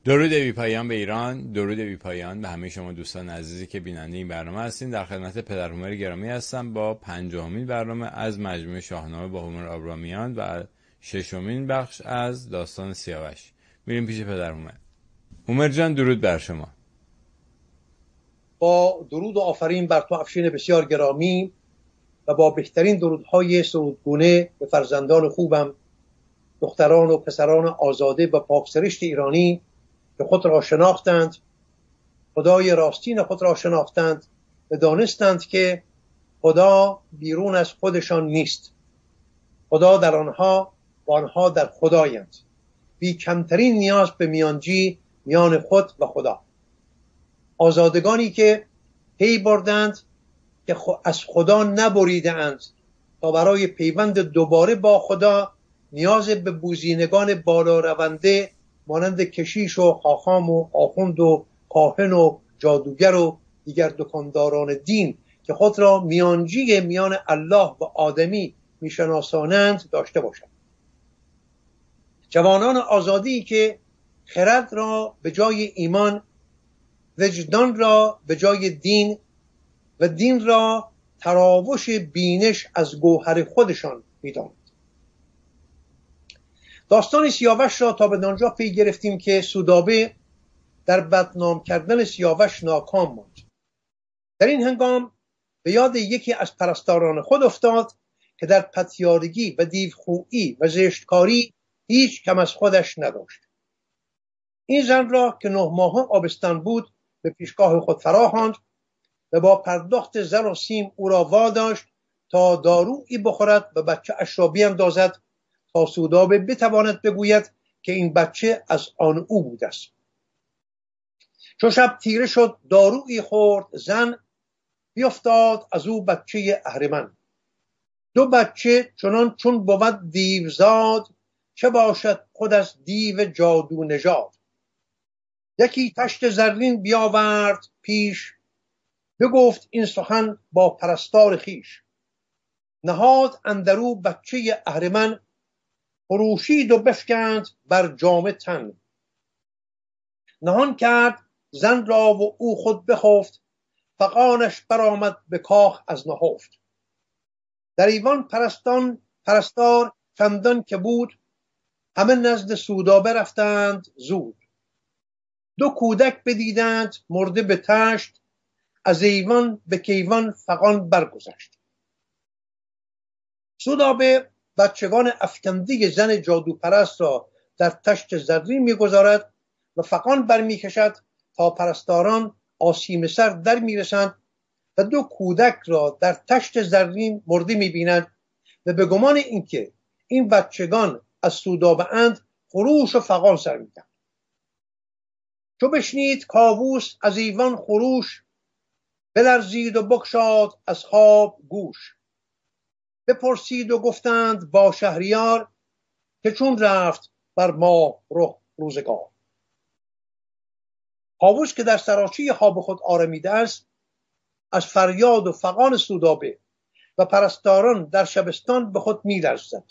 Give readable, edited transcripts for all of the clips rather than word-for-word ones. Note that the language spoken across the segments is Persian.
درود بی پایان به ایران، درود بی پایان به همه شما دوستان عزیزی که بیننده این برنامه هستین. در خدمت پدر هومر گرامی هستم با 50مین برنامه از مجموعه شاهنامه با هومر آبرامیان و 6مین بخش از داستان سیاوش. میریم پیش پدر هومر. هومر جان درود بر شما. با درود و آفرین بر تو افشین بسیار گرامی و با بهترین درودهای سرودگونه به فرزندان خوبم، دختران و پسران آزاده و پاکسرشت ایرانی که خود را شناختند، خدای راستین خود را شناختند و دانستند که خدا بیرون از خودشان نیست. خدا در آنها و آنها در خدایند. بی کمترین نیاز به میانجی میان خود و خدا. آزادگانی که پی بردند که از خدا نبریده اند تا برای پیوند دوباره با خدا نیاز به بوزینگان بالا رونده مانند کشیش و خاخام و آخوند و کاهن و جادوگر و دیگر دکانداران دین که خود را میانجی میان الله و آدمی میشناسانند داشته باشند. جوانان آزادی که خرد را به جای ایمان، وجدان را به جای دین و دین را تراوش بینش از گوهر خودشان می‌دانند. داستان سیاوش را تا به آنجا پی گرفتیم که سودابه در بدنام کردن سیاوش ناکام ماند. در این هنگام به یاد یکی از پرستاران خود افتاد که در پتیارگی و دیوخویی و زشتکاری هیچ کم از خودش نداشت. این زن را که 9 ماهه آبستن بود به پیشگاه خود فراخواند و با پرداخت زر و سیم او را واداشت تا دارویی بخورد و بچه اش را بیندازد تا سودابه بتواند بگوید که این بچه از آن او بوده است. چون شب تیره شد دارویی خورد زن، بیفتاد از او بچه اهرمن. 2 بچه چون بود دیوزاد، چه باشد خود از دیو جادو نژاد. یکی تشت زرین بیاورد پیش، بگفت این سخن با پرستار خیش. نهاد اندرو بچه اهرمن، خروشید و بفکند بر جامه تن. نهان کرد زن را و او خود بخفت، فغانش برآمد به کاخ از نهفت. در ایوان پرستار چندان که بود، همه نزد سودابه رفتند زود. 2 کودک بدیدند مرده به تشت، از ایوان به کیوان فغان برگذشت. سودابه بچگان افکنده زن جادو پرست را در تشت زرین میگذارد و فغان برمیکشد تا پرستاران آسیمه سر در میرسند و 2 کودک را در تشت زرین مرده میبینند و به گمان اینکه این بچگان از سودابه اند خروش و فغان سر میدن. چو بشنید کاووس از ایوان خروش، بلرزید و بگشاد از خواب گوش. بپرسید و گفتند با شهریار، که چون رفت بر ما روزگار. کاووس که در سراچه خواب خود آرمیده است، از فریاد و فغان سودابه و پرستاران در شبستان به خود می‌لرزد.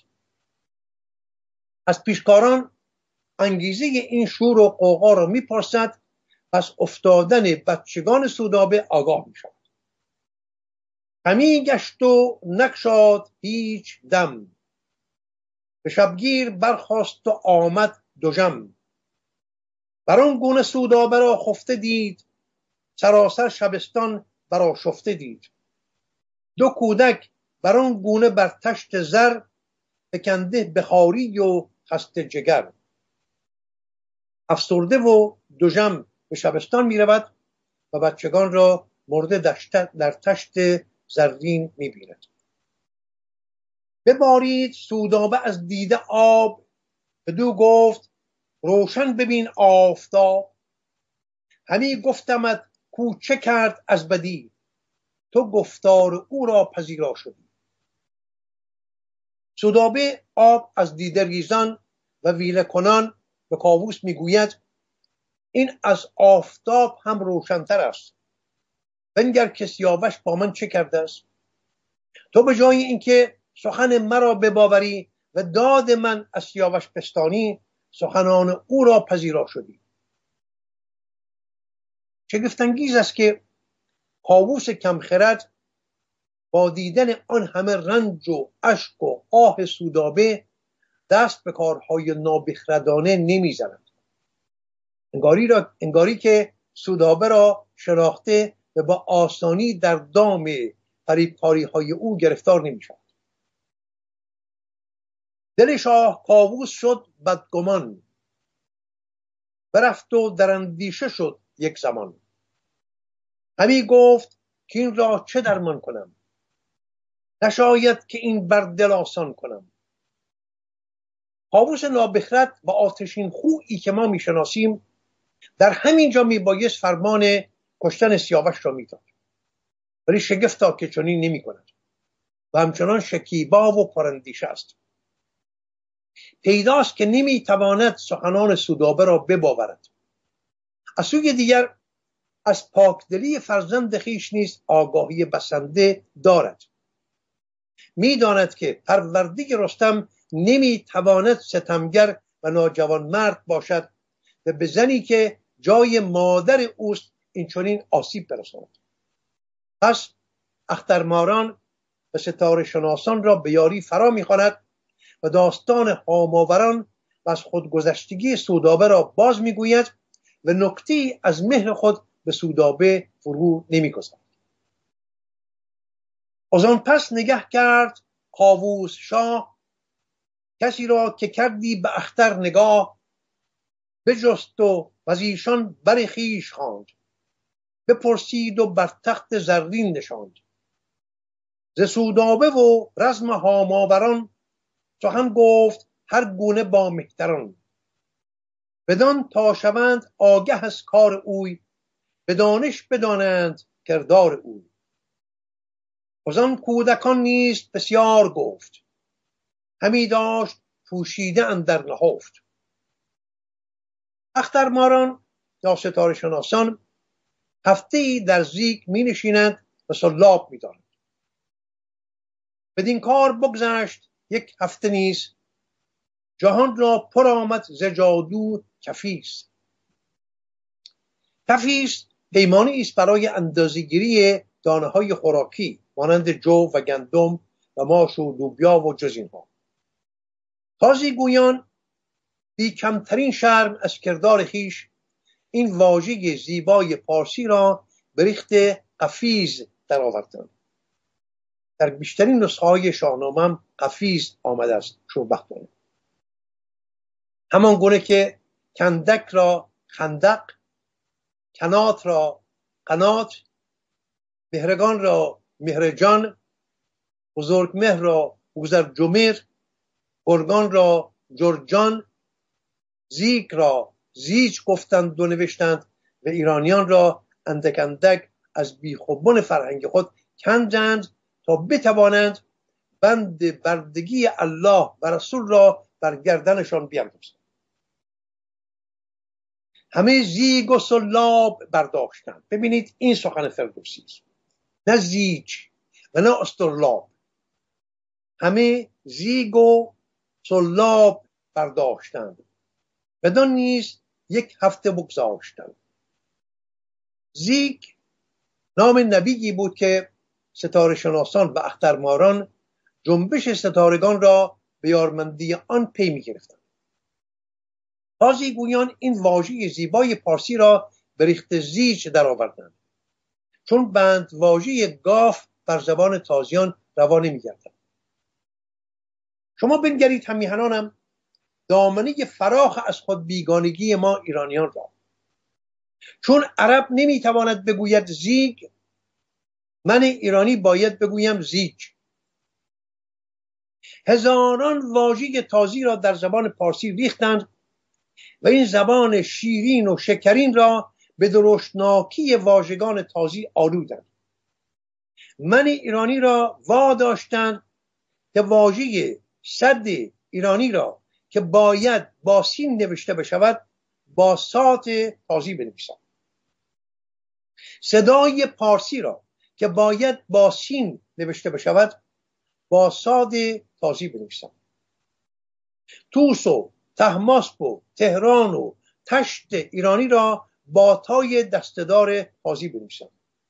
از پیشکاران انگیزه این شور و غوغا را می‌پرسد، پس افتادن بچگان سودابه آگاه می‌شود. غمی گشت و نگشاد هیچ دم، به شبگیر برخاست و آمد دژم. بر آن گونه سودابه را خفته دید، سراسر شبستان برآشفته دید. 2 کودک بر آن گونه بر تشت زر، فکنده به خواری و خسته جگر. افسرده و دژم به شبستان می رود و بچگان را مرده در تشت زرین می بیند. ببارید سودابه از دیده آب، بدو گفت روشن ببین آفتاب. همی گفتمت کو چه کرد از بدی، تو گفتار او را پذیرا شدی. سودابه آب از دیده ریزان و ویله کنان به کاووس میگوید این از آفتاب هم روشن‌تر است. بنگر که سیاوش با من چه کرده است. تو به جای اینکه سخن مرا بباوری و داد من از سیاوش بستانی، سخنان او را پذیرا شدی. شگفت‌انگیز است که کاووس کمخرد با دیدن آن همه رنج و اشک و آه سودابه دست به کارهای نابخردانه نمیزند. انگاری که سودابه را شناخته و با آسانی در دام فریبکاری‌های او گرفتار نمی‌شود. دل شاه کاووس شد بدگمان، برفت و در اندیشه شد یک زمان. همی گفت که این را چه درمان کنم، نشاید که این بر دل آسان کنم. کاووس نابخرد با آتشین خویی که ما میشناسیم در همین جا میبایست فرمان کشتن سیاوش را میداد، ولی شگفتا که چنین نمی‌کند و همچنان شکیبا و پراندیشه است. پیداست که نمیتواند سخنان سودابه را بباورد. از سوی دیگر از پاکدلی فرزند خویش نیز آگاهی بسنده دارد. میداند که پرورده رستم نمیتواند ستمگر و ناجوانمرد باشد و به زنی که جای مادر اوست این چنین آسیب برساند. پس اخترماران و ستاره شناسان را به یاری فرا میخواند و داستان هاماوران و از خودگذشتگی سودابه را باز میگوید و نکته‌ای از مهر خود به سودابه فرو نمیگذارد. از آن پس نگه کرد کاووس شاه، کسی را که کردی به اختر نگاه. بجست و از ایشان بر خویش خواند، بپرسید و بر تخت زرین نشاند. ز سودابه و رزم هاماوران سخن گفت هر گونه با مهتران. بدان تا شوند آگه از کار اوی، به دانش بدانند کردار اوی. از آن کودکان نیز بسیار گفت، همی داشت پوشیده اندر نهفت. اخترماران یا ستاره شناسان هفته‌ای در زیگ می نشینند و سلاب می دارند. بدین کار بگذشت یک هفته نیز، جهان را پر آمد ز جادو کفیس. کفیس پیمانی است برای اندازه‌گیری دانه‌های خوراکی مانند جو و گندم و ماش و لوبیا و جز اینها. تازی گویان بی کمترین شرم از کردار خویش این واژه زیبای پارسی را به ریخت قفیز در آوردند. در بیشترین نسخه‌های شاهنامه هم قفیز آمده است شوربختانه. همان گونه که کندک را خندق، کنات را قنات، مهرگان را مهرجان، بزرگ مهر را بوزرجمر، گرگان را جرجان، زیگ را زیج گفتند و نوشتند و ایرانیان را اندک اندک از بیخوبان فرهنگ خود کندند تا بتوانند بند بردگی الله و رسول را بر گردنشان بیاندازند. همه زیگ و سلاب برداشتند. ببینید این سخن فردوسی است، نه زیج و نه استرلاب. همه زیگ و سلاب برداشتند، بدان نیز یک هفته بگذاشتند. زیگ نام نبیی بود که ستاره شناسان و اخترماران جنبش ستارگان را به یارمندی آن پی می گرفتند. تازی گویان این واژه زیبای پارسی را به ریخت زیج در آوردند، چون بند واژه گاف بر زبان تازیان روا نمی گردد. شما بنگرید هم میهنانم دامنه فراخ از خود بیگانگی ما ایرانیان را. چون عرب نمیتواند بگوید زیگ، من ایرانی باید بگویم زیج. هزاران واژه تازی را در زبان پارسی ریختند و این زبان شیرین و شکرین را به درشتناکی واژگان تازی آلودند. من ایرانی را واداشتند که واژه صد ایرانی را که باید با سین نوشته بشود با صاد تازی بنویسند. صدای پارسی را که باید با سین نوشته بشود با صاد تازی بنویسند. توس و طهماسپ و تهران و تشت ایرانی را باتای دستدار تازی بنویسم.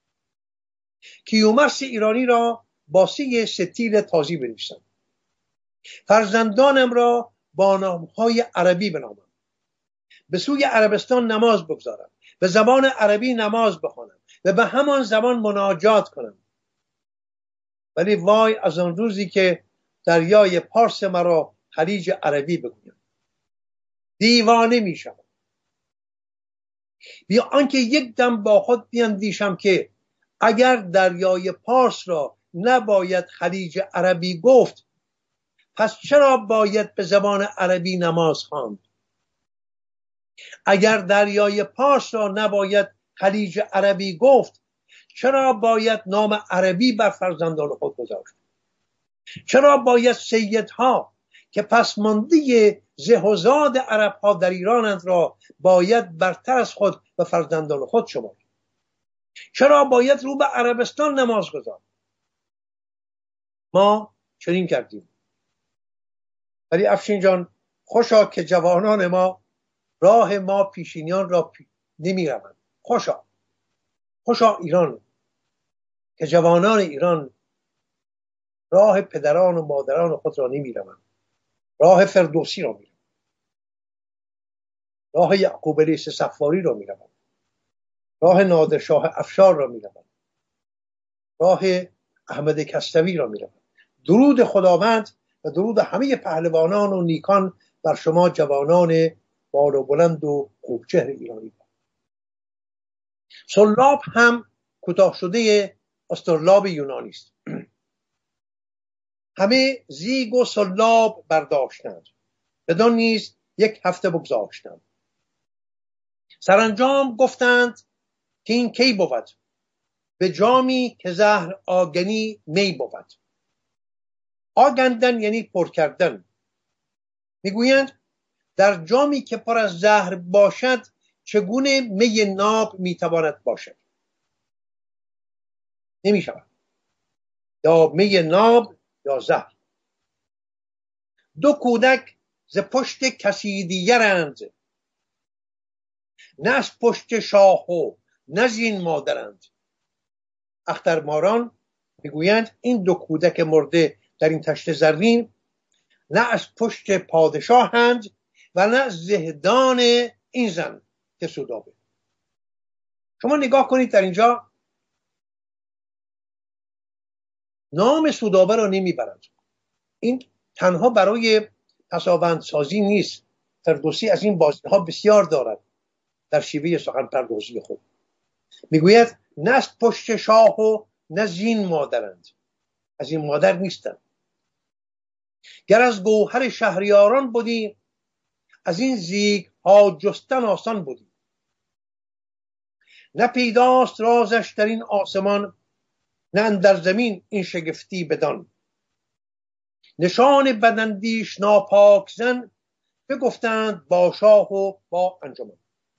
کیومرث ایرانی را باسی ستیر تازی بنویسم. فرزندانم را با نامهای عربی بنامم. به سوی عربستان نماز بگذارم، به زبان عربی نماز بخوانم و به همان زبان مناجات کنم. ولی وای از آن روزی که دریای پارس مرا خلیج عربی بگویم. دیوانه میشم. بیا آنکه یک دم با خود بیندیشم که اگر دریای پارس را نباید خلیج عربی گفت، پس چرا باید به زبان عربی نماز خواند؟ اگر دریای پارس را نباید خلیج عربی گفت، چرا باید نام عربی بر فرزندان خود گذاشت؟ چرا باید سیدها که پسمانده زهوزاد عربها در ایرانند را باید برتر از خود و فرزندان خود شمرد؟ چرا باید رو به عربستان نماز گذارد؟ ما چنین کردیم. ولی افشین جان، خوشا که جوانان ما راه ما پیشینیان را نمی روند. خوشا ایران که جوانان ایران راه پدران و مادران خود را نمی روند. راه فردوسی را می روند. راه یعقوب لیث صفاری را می روند. راه نادرشاه افشار را می روند. راه احمد کستوی را می روند. درود خداوند و درود همه پهلوانان و نیکان بر شما جوانان بالا بلند و خوبچهر ایرانی. سلاب هم کوتاه شده استرلاب یونانی است. همه زیگ و سلاب برداشتند، بدان نیز یک هفته بگذاشتند. سرانجام گفتند که این کی بود؟ به جامی که زهر آگنی می بود. آگندن یعنی پر کردن. میگویند در جامی که پر از زهر باشد چگونه می ناب میتواند باشد؟ نمی شود. یا می ناب یا زهر. دو کودک ز پشت کسی دیگرند، نه از پشت شاه و نه زین مادرند. اخترماران میگویند این دو کودک مرده در این تشت زرین نه از پشت پادشاهند و نه زهدان این زن که سودابه. شما نگاه کنید در اینجا نام سودابه را نمیبرند. این تنها برای پسابندسازی نیست. فردوسی از این بازی‌ها بسیار دارد در شیوه سخن پردازی خود. میگوید نه از پشت شاه و نه زین مادرند. از این مادر نیستند. گر از گوهر شهریاران بودی، از این زیگ ها جستن آسان بودی. نه پیداست رازش در این آسمان، نه اندر زمین این شگفتی بدان. نشان بداندیش ناپاک زن، بگفتند با شاه و با انجمن.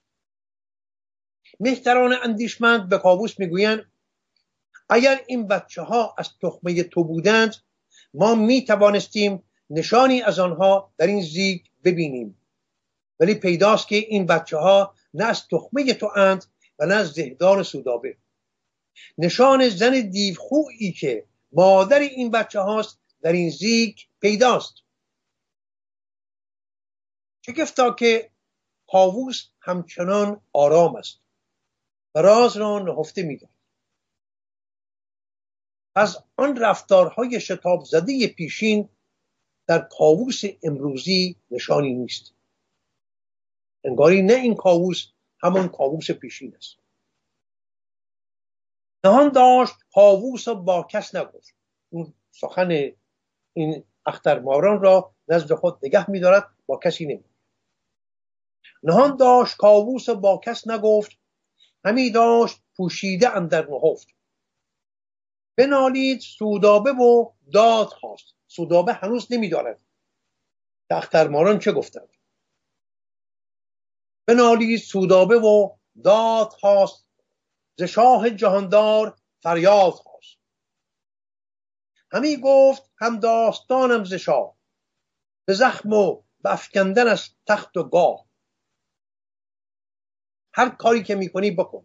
مهتران اندیشمند به کاووس میگویند اگر این بچه ها از تخمه تو بودند، ما می توانستیم نشانی از آنها در این زیگ ببینیم. ولی پیداست که این بچه ها نه از تخمه تو اند و نه از زهدان سودابه. نشان زن دیوخویی که مادر این بچه هاست در این زیگ پیداست. شگفتا که کاووس همچنان آرام است و راز را نهفته می‌دارد. از آن رفتارهای شتاب زده پیشین در کاووس امروزی نشانی نیست. انگاری نه این کاووس همان کاووس پیشین است. نهان داشت کاووس با کس نگفت. اون سخن این اخترماران را نزد خود نگه می‌دارد، با کسی نمی. نهان داشت کاووس با کس نگفت، همی داشت پوشیده اندر نهفت. بنالید سودابه و داد خواست. سودابه هنوز نمی‌داند اخترماران چه گفتند. بنالید سودابه و داد خواست، ز شاه جهاندار فریاد خواست. همی گفت هم داستانم ز شاه، به زخم و به افکندن از تخت و گاه. هر کاری که میکنی بکن.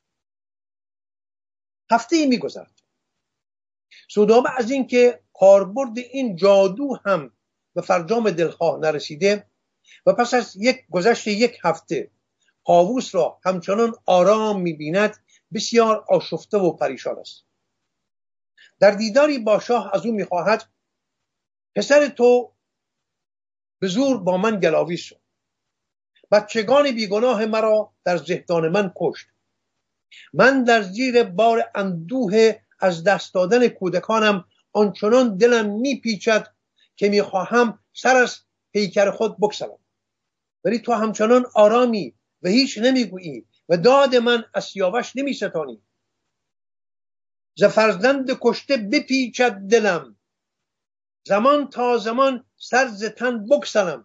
هفته‌ای میگذرد. سودابه از این که کاربرد این جادو هم به فرجام دلخواه نرسیده و پس از گذشت یک هفته کاووس را همچنان آرام می‌بیند، بسیار آشفته و پریشان است. در دیداری با شاه از او می‌خواهد پسر تو به زور با من گلاویز شد، بچگان بیگناه مرا در زهدان من کشت. من در زیر بار اندوه از دست دادن کودکانم آنچنان دلم میپیچد که میخواهم سر از پیکر خود بگسلم، ولی تو همچنان آرامی و هیچ نمیگویی و داد من از سیاوش نمیستانی. ز فرزند کشته بپیچد دلم، زمان تا زمان سر ز تن بگسلم.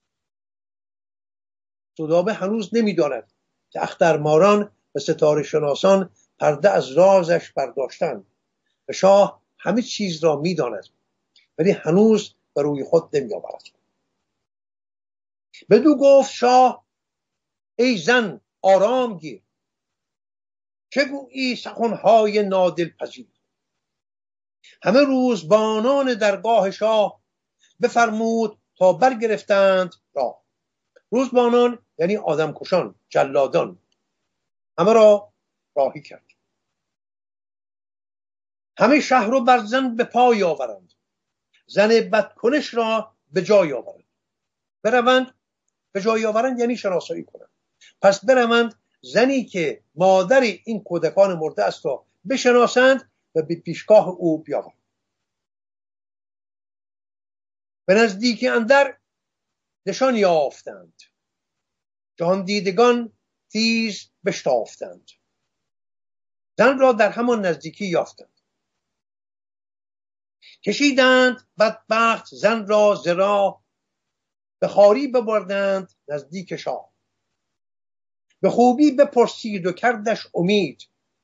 سودابه هنوز نمیداند که اخترماران و ستاره شناسان پرده از رازش برداشتند و شاه همه چیز را میداند، ولی هنوز به روی خود نمیآورد. بدو گفت شاه ای زن آرام گیر، چه گویی سخنهای نادلپذیر. همه روزبانان درگاه شاه بفرمود تا برگرفتند راه. روزبانان یعنی آدمکشان، جلادان، همه را راهی کرد. همه شهر رو بر زن به پای آورند، زن بدکنش را به جای آورند. بروند، به جای آورند یعنی شناسایی کنند. پس بروند زنی که مادر این کودکان مرده است را بشناسند و به پیشگاه او بیاورند. به نزدیکی اندر نشان یافتند، جهان دیدگان تیز بشتافتند. زن را در همان نزدیکی یافتند، کشیدند بدبخت زن را ز راه، به خواری ببردند نزدیک شاه. به خوبی بپرسید و کردش امید،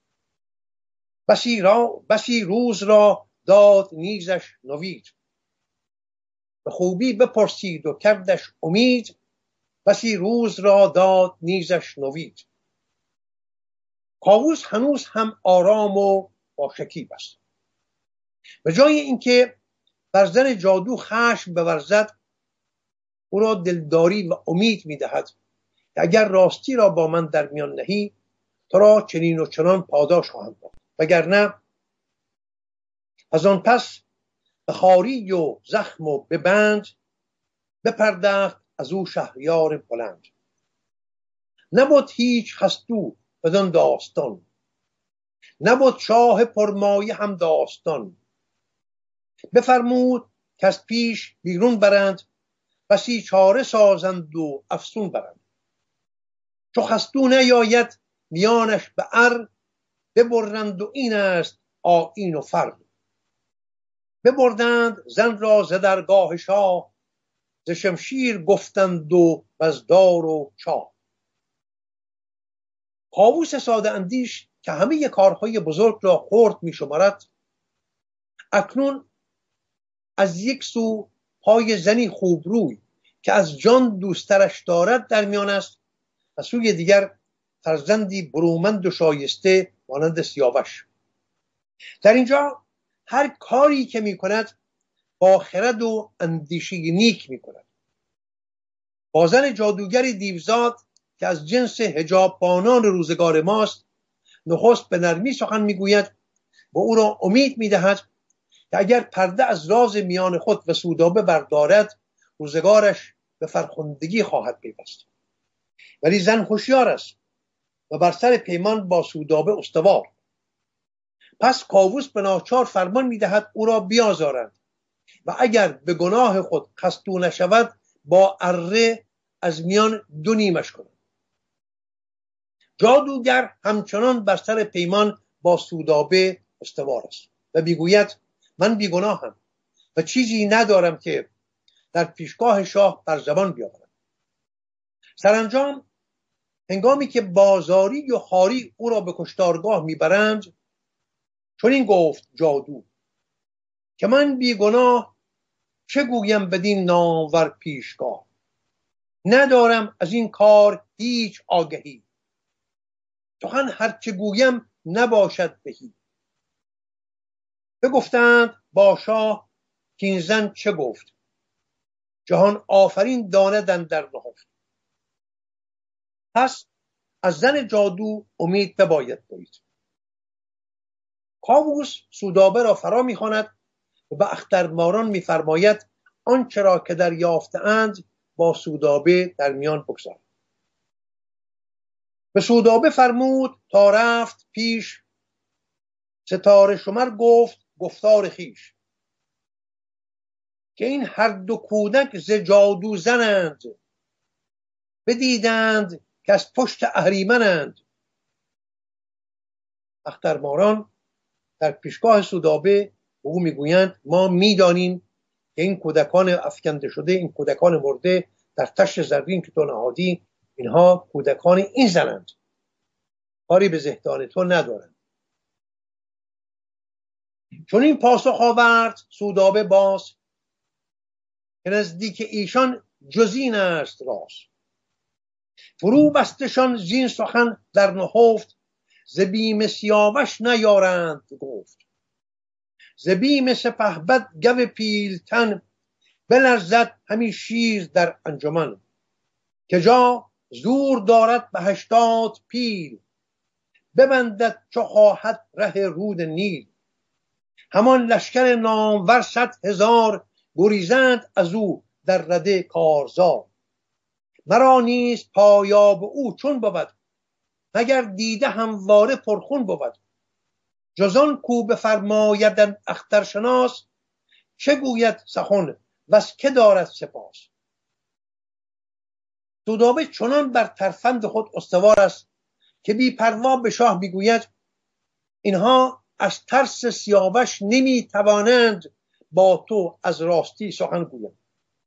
بسی روز را داد نیزش نوید. به خوبی بپرسید و کردش امید، بسی روز را داد نیزش نوید. کاووس هنوز هم آرام و با شکیب است. به جای اینکه بر زن جادو خشم بورزد، او را دلداری و امید میدهد که اگر راستی را با من در میان نهی، تو را چنین و چنان پاداش خواهم داد، وگرنه از آن پس به خواری و زخم و به بند بپردخت از او شهریار بلند. نبود هیچ خستو بدان داستان، نبود شاه پرمایه هم داستان. بفرمود که از پیش بیرون برند، بسی چاره سازند و افسون برند. چو خستو نیاید میانش به ار، ببرند و این است آیین و فر. ببردند زن را ز درگاه شاه، ز شمشیر گفتند و از دار و چاه. کاووس ساده اندیش که همه کارهای بزرگ را خرد می شمارد، اکنون از یک سو پای زنی خوبروی که از جان دوسترش دارد در میان است و سوی دیگر فرزندی برومند و شایسته مانند سیاوش. در اینجا هر کاری که می کند با خرد و اندیشه نیک می کند. با زن جادوگر دیوزاد که از جنس حجاببانان روزگار ماست نخست به نرمی سخن می گوید و او را امید می دهد که اگر پرده از راز میان خود و سودابه بردارد، روزگارش به فرخندگی خواهد پیوست. ولی زن هوشیار است و بر سر پیمان با سودابه استوار. پس کاووس به ناچار فرمان می دهد او را بیازارند و اگر به گناه خود خستو نشود با اره از میان دو نیمش کنند. جادوگر همچنان بر سر پیمان با سودابه استوار است و میگوید من بیگناهم و چیزی ندارم که در پیشگاه شاه بر زبان بیاورم. سرانجام هنگامی که بازاری و خواری او را به کشتارگاه میبرند، چون این گفت جادو که من بیگناه چه گویم بدین نامور پیشگاه. ندارم از این کار هیچ آگهی، سخن هرچه گویم نباشد بهی. بگفتند با شاه کین زن چه گفت، جهان آفرین داندن در نهفت. پس از زن جادو امید بباید برید. کاووس سودابه را فرا میخواند و به اخترماران میفرماید آنچه را که دریافته‌اند با سودابه در میان بگذارند. به سودابه فرمود تا رفت پیش، ستاره شمر گفت گفتار خویش. که این هر دو کودک ز جادو زنند، بدیدند که از پشت اهریمنند. اخترماران در پیشگاه سودابه به او میگویند ما میدانیم که این کودکان افکنده شده، این کودکان مرده در تشت زرین که تو نهادی، اینها کودکان این زنند، کاری به زهدان تو ندارند. چون این پاسخ آورد سودابه باز، که نزدیک ایشان جزین است راز. فرو بستشان زین سخن در نهفت، ز بیم سیاوش نیارند گفت. ز بیم سپهبد گو پیلتن، بلرزد همی شیر در انجمن. که جا زور دارد به 80 پیل، ببندد چو خواهد ره رود نیل. همان لشکر نامور 100,000، گریزند از او در رده کارزار. مرا نیز پایاب او چون بود، مگر دیده همواره پرخون بود. جزان کو بفرمایدند اخترشناس، چه گوید سخن وز که دارد سپاس. سودابه چنان بر ترفند خود استوار است که بی پروا به شاه میگوید اینها از ترس سیاوش نمی توانند با تو از راستی سخن گویند.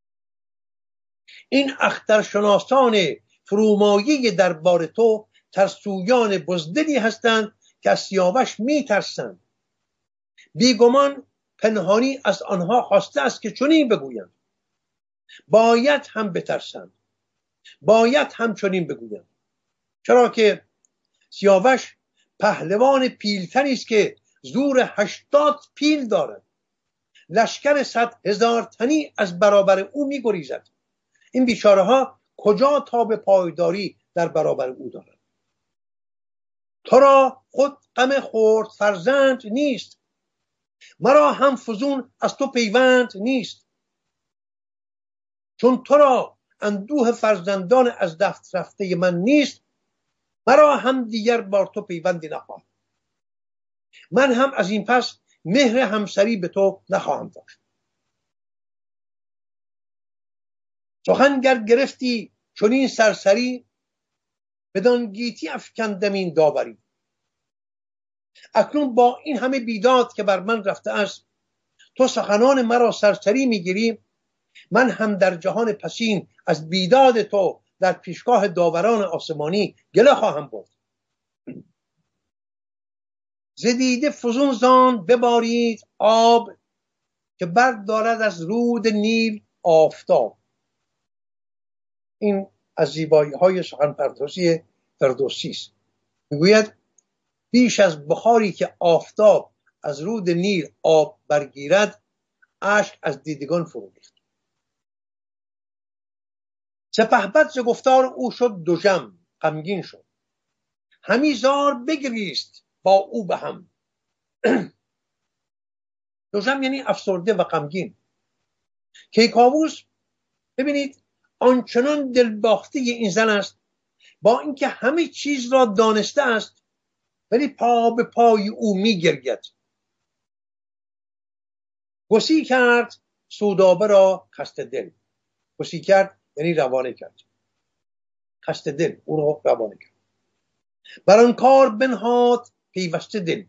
این اخترشناسان فرومایه دربار تو ترسویان بزدلی هستند که از سیاوش می ترسند. بیگمان پنهانی از آنها خواسته است که چنین بگویند. باید هم بترسند، باید هم چنین بگویند، چرا که سیاوش پهلوان پیلتنی است که زور 80 پیل دارد. لشکر 100,000 تنی از برابر او می گریزد. این بیچاره ها کجا تا به پایداری در برابر او دارند؟ تو را خود غم خرد فرزند نیست، مرا هم فزون از تو پیوند نیست. چون تو را اندوه فرزندان از دست رفته من نیست، مرا هم دیگر بار تو پیوندی نخواهم. من هم از این پس مهر همسری به تو نخواهم داشت. سخن گر گرفتی چنین سرسری، بدان گیتی افکندم این داوری. اکنون با این همه بیداد که بر من رفته است، تو سخنان مرا سرسری میگیری. من هم در جهان پسین از بیداد تو در پیشگاه داوران آسمانی گله خواهم برد. ز دیده فزون زان ببارید آب، که بردارد از رود نیل آفتاب. این از زیبایی های سخن پردازی فردوسی است. میگوید بیش از بخاری که آفتاب از رود نیل آب برگیرد، اشک از دیدگان فرو ریخت. سپهبد ز گفتار او شد دژم، غمگین شد، همی زار بگریست با او به هم. دژم یعنی افسرده و غمگین. کیکاووس ببینید آنچنان دلباخته این زن است، با اینکه همه چیز را دانسته است، ولی پا به پای او می گرید. گسی کرد سودابه را خسته دل. گسی کرد یعنی روانه کرد. خسته دل او را روانه کرد. بر آن کار بنهاد پیوسته دل.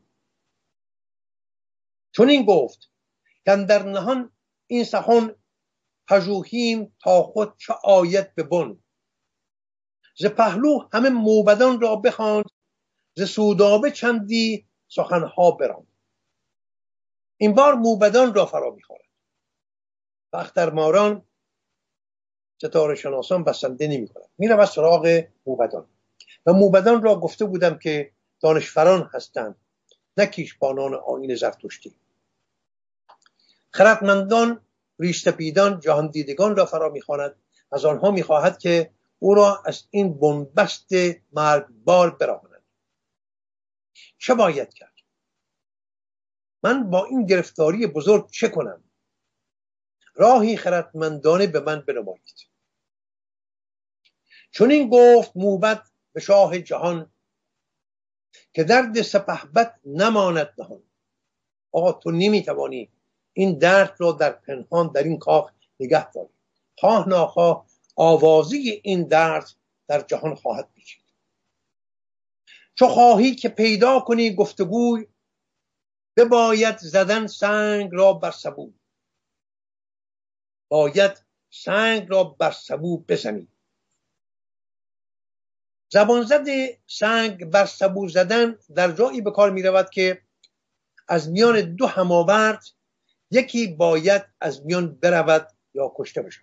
چون این گفت که اندر نهان این سخن، پژوهیم تا خود چه آید به بن. ز پهلو همه موبدان را بخواند، ز سودابه چندی سخنها براند. این بار موبدان را فرا می‌خواند و اخترماران ستاره شناسان بسنده نمی‌کنند، میرود سراغ موبدان. و موبدان را گفته بودم که دانشوران هستند، نه کیشبانان آیین زرتشتی. خردمندان، ریشتپیدان، جهان دیدگان را فرا میخواند. از آنها میخواهد که او را از این بنبست مرگبار برهاند. چه باید کرد؟ من با این گرفتاری بزرگ چه کنم؟ راهی خردمندانه به من بنمایید. چون این گفت موبد به شاه جهان که درد سپهبد نماند نهان. آقا تو نمیتوانی این درد را در پنهان در این کاخ نگه داری. خواه ناخواه آوازی این درد در جهان خواهد پیچید. چو خواهی که پیدا کنی گفتگوی، بباید زدن سنگ را بر سبو. باید سنگ را بر سبو بزنی. زبان زد سنگ بر سبو زدن در جایی به کار می رود که از میان دو هماورد یکی باید از میان برود یا کشته بشود.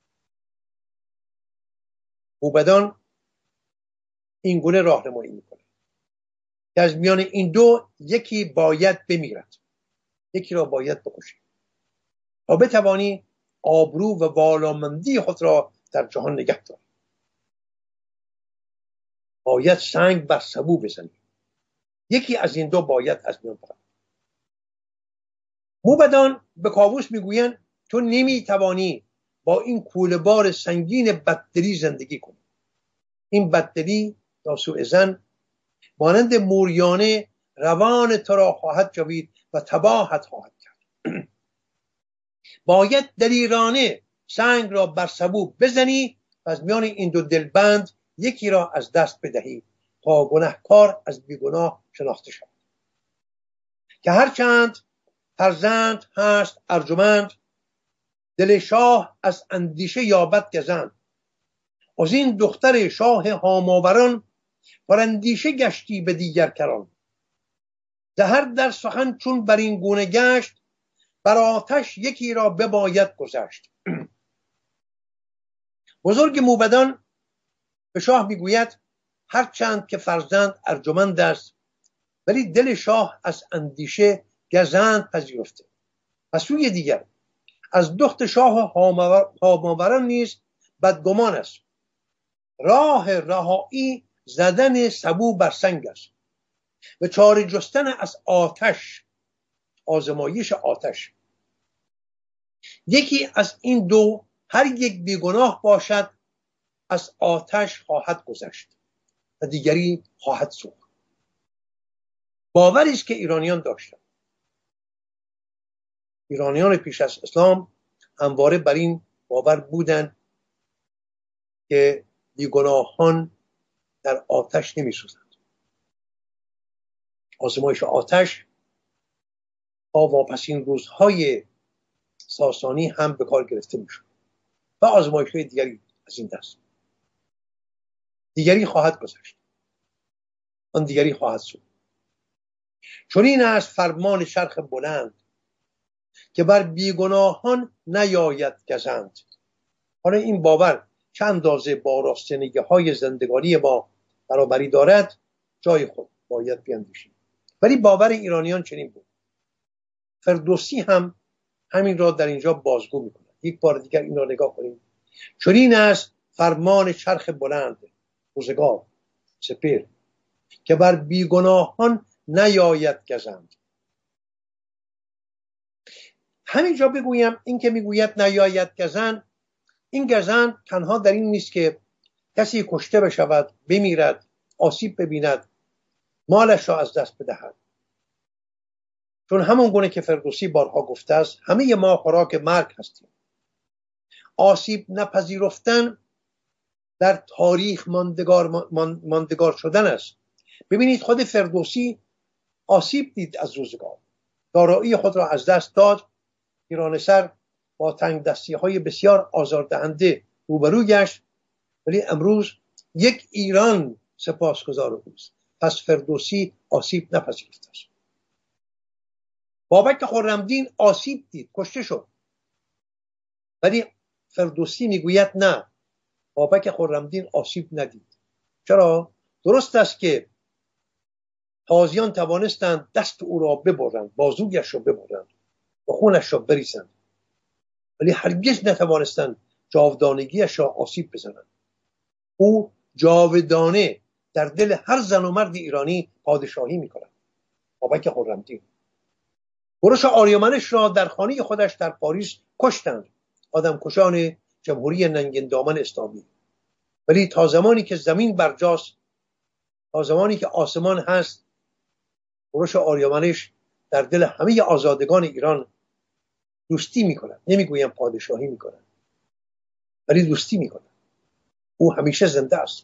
موبدان این گونه راهنمایی میکنه که از میان این دو یکی باید بمیرد، یکی را باید بکشی تا بتوانی آبرو و والامندی خود را در جهان نگه داری. باید سنگ بر سبو بزنی، یکی از این دو باید از میان برود. موبدان به کاووس میگویند تو نمیتوانی با این کوله‌بار سنگین بددلی زندگی کنی. این بددلی یا سوء ظن مانند موریانه روان تو را خواهد جوید و تباهت خواهد کرد. باید دلیرانه سنگ را بر سبو بزنی و از میان این دو دلبند یکی را از دست بدهی تا گنهکار از بیگناه شناخته شود. که هرچند فرزند هست ارجمند، دل شاه از اندیشه یابد گزند. از این دختر شاه هاماوران، پر اندیشه گشتی به دیگر کران. زهر در سخن چون بر این گونه گشت، بر آتش یکی را بباید گذشت. بزرگ موبدان به شاه میگوید هرچند که فرزند ارجمند است، ولی دل شاه از اندیشه گزند پذیرفته. و سوی دیگر از دخت شاه هاماوران نیز بدگمان است. راه رهایی زدن سبو بر سنگ است و چاره جستن از آتش، آزمایش آتش. یکی از این دو هر یک بیگناه باشد، از آتش خواهد گذشت و دیگری خواهد سوخت. باوری است که ایرانیان داشتند. ایرانیان پیش از اسلام همواره بر این باور بودند که بیگناهان در آتش نمی سوزند. آزمایش آتش تا واپسین روزهای ساسانی هم به کار گرفته می شود و آزمایش‌های دیگری از این دست. دیگری خواهد گذشت، آن دیگری خواهد سوخت. چون این است فرمان شرخ بلند، که بر بیگناهان نیاید گزند. حالا این باور چند اندازه با راستنی‌های زندگانی ما برابری دارد، جای خود باید بیندیشیم. ولی باور ایرانیان چنین بود. فردوسی هم همین را در اینجا بازگو می‌کند. یک بار دیگر این را نگاه کنیم. چون این است فرمان چرخ بلند، روزگار سپیر، که بر بیگناهان نیاید گزند. همینجا بگویم این که میگوید نیاید گزند، این گزند تنها در این نیست که کسی کشته بشود، بمیرد، آسیب ببیند، مالش را از دست بدهد. چون همون گونه که فردوسی بارها گفته است، همه ما خوراک مرگ هستیم. آسیب نپذیرفتن در تاریخ ماندگار شدن است. ببینید خود فردوسی آسیب دید از روزگار، دارایی خود را از دست داد، پیرانه سر با تنگ دستی های بسیار آزاردهنده روبرو گشت، ولی امروز یک ایران سپاسگزار اوست. پس فردوسی آسیب نپذیرفته است. بابک خرمدین آسیب دید، کشته شد، ولی فردوسی میگوید نه، بابک خرمدین آسیب ندید. چرا؟ درست است که تازیان توانستند دست او را ببرند، بازویش را ببرند و خونش را بریزند، ولی هرگز نتوانستند جاودانگیش را آسیب بزنند. او جاودانه در دل هر زن و مرد ایرانی پادشاهی می‌کند. بابک خرمدین کوروش آریامنش را در خانه خودش در پاریس کشتند، آدمکشان جمهوری ننگین دامن اسلامی. ولی تا زمانی که زمین برجاست، تا زمانی که آسمان هست، کوروش آریامنش در دل همه آزادگان ایران دوستی می‌کند. نمیگویم پادشاهی می‌کند، ولی دوستی می‌کند. او همیشه زنده است.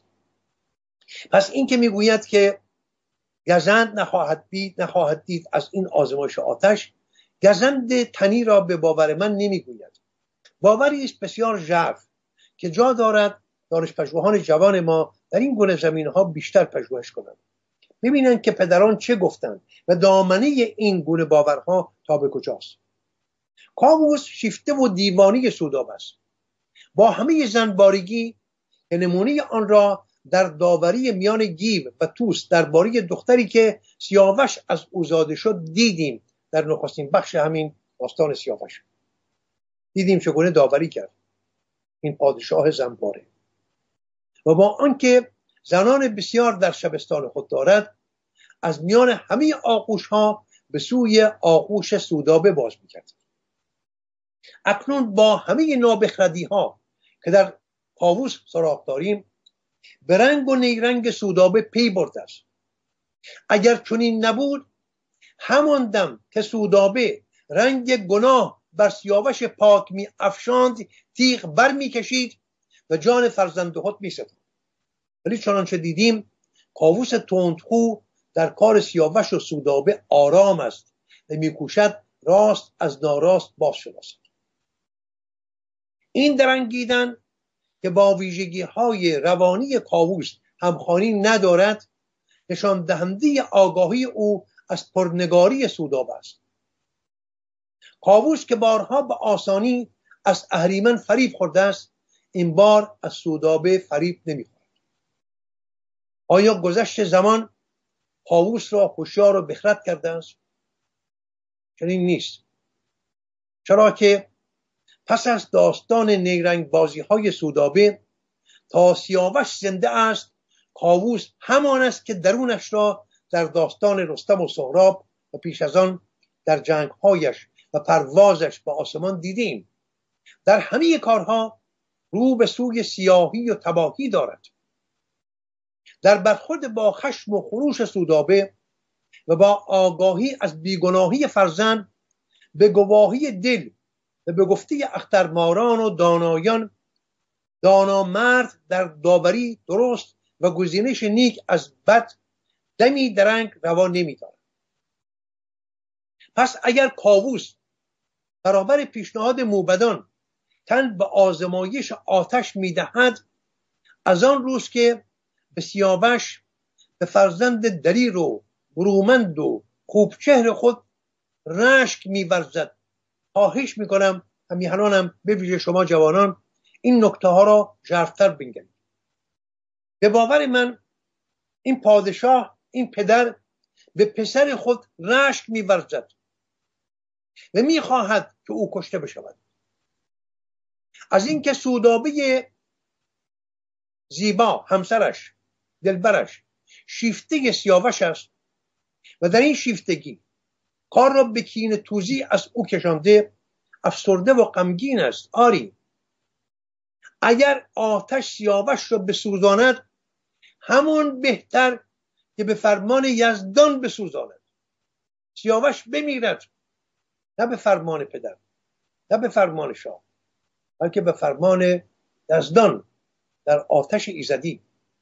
پس این که میگوید که گزند نخواهد دید از این آزمایش آتش، گزند تنی را به باور من نمیگوید. باوری است بسیار ژرف که جا دارد دانش پژوهان جوان ما در این گونه زمینه‌ها بیشتر پژوهش کنند، ببینند که پدران چه گفتند و دامنه این گونه باورها تا به کجاست. کاووس شیفته و دیوانه سودابه است، با همه زنبارگی که نمونه آن را در داوری میان گیو و طوس درباره دختری که سیاوش از او زاده شد دیدیم. در نخستین بخش همین داستان سیاوش دیدیم چگونه داوری کرد این پادشاه زنباره، و با آنکه زنان بسیار در شبستان خود دارد، از میان همه آغوش ها به سوی آغوش سودابه باز میکرد. اکنون با همه نابخردی ها که در کاووس سراغ داریم، به رنگ و نیرنگ سودابه پی برده است. اگر چنین نبود، همان دم که سودابه رنگ گناه بر سیاوش پاک می افشاند، تیغ بر می کشید و جان فرزند خود می ستاند. ولی چنانچه دیدیم، کاووس تندخو در کار سیاوش و سودابه آرام است و می کوشد راست از ناراست باز شناسد. این درنگیدن که با ویژگی های روانی کاووس همخوانی ندارد، نشان دهنده آگاهی او از پرنگاری سودابه است. کاووس که بارها به آسانی از اهریمن فریب خورده است، این بار از سودابه فریب نمیخورد. آیا گذشت زمان کاووس را هوشیار و بخرد کرده است؟ چنین نیست. چرا که پس از داستان نیرنگ بازی های سودابه تا سیاوش زنده است، کاووس همان است که درونش را در داستان رستم و سهراب و پیش از آن در جنگهایش و پروازش به آسمان دیدیم. در همه کارها رو به سوی سیاهی و تباهی دارد. در برخورد با خشم و خروش سودابه و با آگاهی از بیگناهی فرزند، به گواهی دل و به گفته اخترماران و دانایان، دانا مرد در داوری درست و گزینش نیک از بد دمی درنگ روا نمی‌دارد. پس اگر کاووس برابر پیشنهاد موبدان تن به آزمایش آتش می‌دهد، از آن روز که به سیاوش، به فرزند دلیر و برومند و خوبچهر خود رشک می‌ورزد، خواهش می‌کنم همیهنانم به ویژه شما جوانان این نکته ها را ژرف‌تر بنگرید. به باور من این پادشاه، این پدر به پسر خود رشک می‌ورزد و می‌خواهد که او کشته بشود. از اینکه سودابه زیبا همسرش، دلبرش، شیفته سیاوش است و در این شیفتگی کار را به کینه توزی از او کشانده، افسرده و غمگین است. آری، اگر آتش سیاوش را بسوزاند، همون بهتر که به فرمان یزدان بسوزاند. سیاوش بمیرد، نه به فرمان پدر، نه به فرمان شاه، بلکه به فرمان یزدان در آتش ایزدی.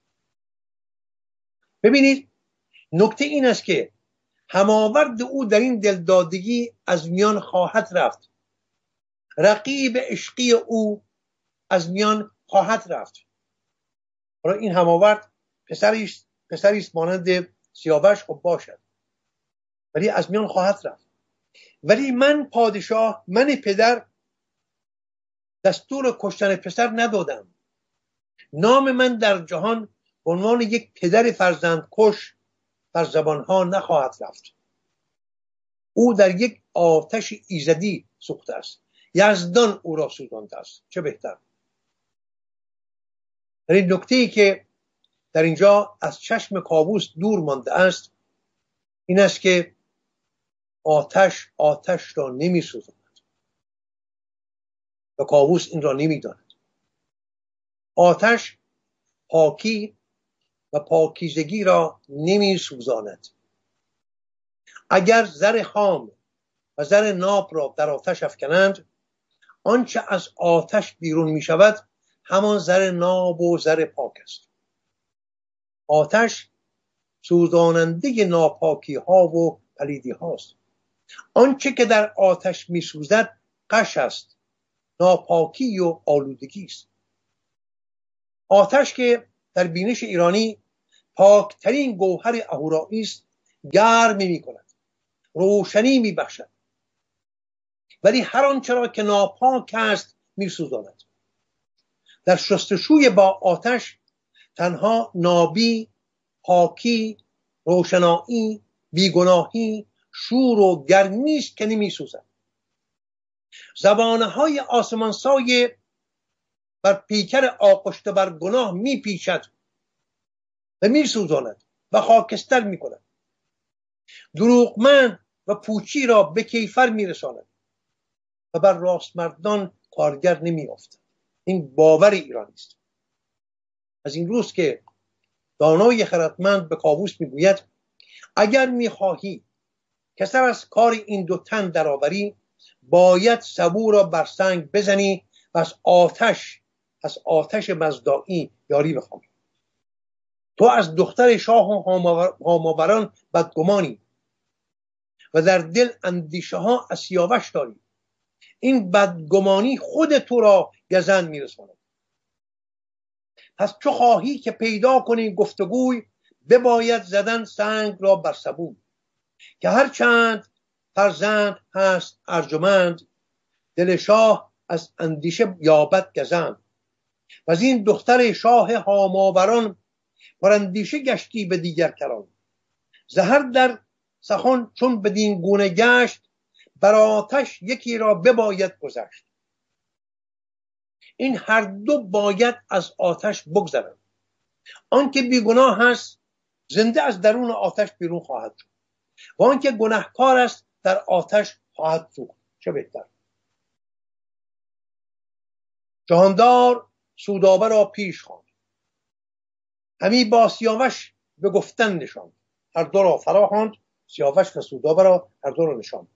ببینید، نکته این است که هماورد او در این دلدادگی از میان خواهد رفت. رقیب عشقی او از میان خواهد رفت. برای این هماورد پسری است مانند سیاوش، خب باشد، ولی از میان خواهد رفت. ولی من پادشاه، من پدر، دستور کشتن پسر ندادم. نام من در جهان به عنوان یک پدر فرزند کش بر زبانها نخواهد رفت. او در یک آتش ایزدی سوخته است، یزدان او را سوزانده است. چه بهتر. در این نکته‌ای که در اینجا از چشم کاووس دور مانده است این است که آتش را نمی سوزاند و کاووس این را نمی داند. آتش پاکی و پاکیزگی را نمی سوزاند. اگر زر خام و زر ناب را در آتش افکنند، آنچه از آتش بیرون می شود همان زر ناب و زر پاک است. آتش سوزاننده ناپاکی ها و پلیدی هاست. آنچه که در آتش می سوزد غش است، ناپاکی و آلودگی است. آتش که در بینش ایرانی پاکترین گوهر اهورایی است، گرم می کند، روشنی می بخشد، ولی هر آنچه را که ناپاک است می سوزاند. در شستشوی با آتش تنها نابی، پاکی، روشنایی، بیگناهی، شور و گرمی است که نمی سوزد. زبانه‌های آسمانسای بر پیکر آغشته بر گناه می پیچد و می سوزاند و خاکستر می کند. دروغمند و پوچی را به کیفر می رساند و بر راستمردان کارگر نمی افتد. این باور ایرانی است. از این روز که دانای خردمند به کاووس می گوید اگر می خواهی که سر از کار این دو تن درآوری، باید سبو را بر سنگ بزنی و از آتش مزدائی یاری بخواهی. تو از دختر شاه و هاماوران بدگمانی و در دل اندیشه ها از سیاوش داری. این بدگمانی خود تو را گزند میرساند. پس چو خواهی که پیدا کنی گفتگوی، بباید زدن سنگ را بر سبو. که هر چند فرزند هست ارجمند، دل شاه از اندیشه یابد گزند. و از این دختر شاه هاماوران، پر اندیشه گشتی به دیگر کران. زهر در سخن چون بدین گونه گشت، بر آتش یکی را بباید گذشت. این هر دو باید از آتش بگذرند. آن که بیگناه است زنده از درون آتش بیرون خواهد شد و آن که گناهکار است در آتش خواهد سوخت. چه بهتر. جهاندار سودابه را پیش خواند، همی با سیاوش به گفتن نشاند. هر دو را فرا خواند، سیاوش و سودابه را هر دو را نشاند.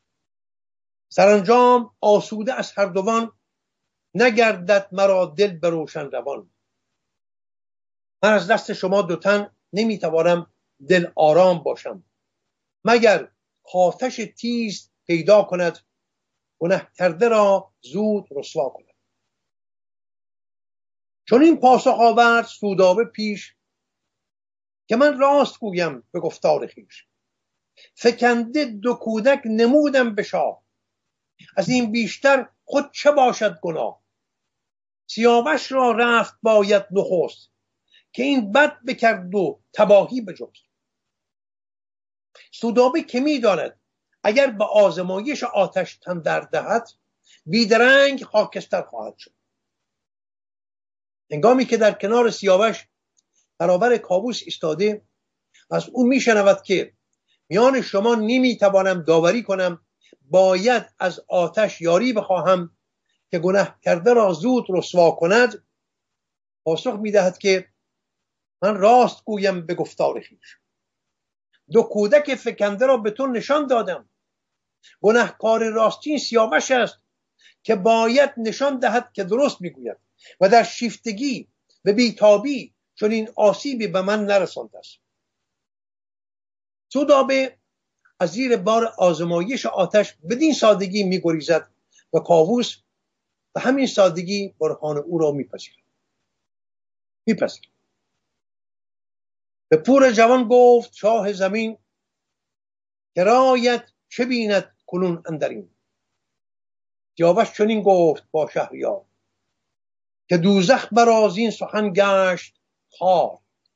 سرانجام آسوده از هر دوان، نگردد مرا دل به روشن روان. من از دست شما دو تن نمیتوانم دل آرام باشم، مگر آتش تیز پیدا کند، گناه کرده را زود رسوا کند. چون این پاسخ آورد سودابه پیش، که من راست گویم به گفتار خویش. فکنده دو کودک نمودم به شاه، از این بیشتر خود چه باشد گناه. سیاوش را رفت باید نخست، که این بد بکرد و تباهی بجست. سودابه که می داند اگر به آزمایش آتش تن در دهد، بیدرنگ خاکستر خواهد شد. هنگامی که در کنار سیاوش برابر کاووس ایستاده، از او می شنود که میان شما نمی توانم داوری کنم، باید از آتش یاری بخواهم که گناه کرده را زود رسوا کند، پاسخ می دهد که من راست گویم به گفتار خویش. دو کودک فکنده را به تو نشان دادم، گناهکار راستین سیاوش است که باید نشان دهد که درست میگوید و در شیفتگی و بیتابی چون این آسیبی به من نرسانده است. سودابه از زیر بار آزمایش آتش بدین سادگی میگریزد و کاووس به همین سادگی برهان او را میپذیرد. به پور جوان گفت شاه زمین، که رایت چه بیند کنون اندرین. سیاوش چنین گفت با شهریار، که دوزخ بر از این سخن گشت خوار.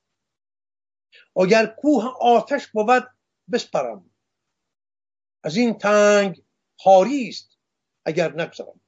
اگر کوه آتش بود بسپرم، از این تنگ خاری است اگر نگذرم.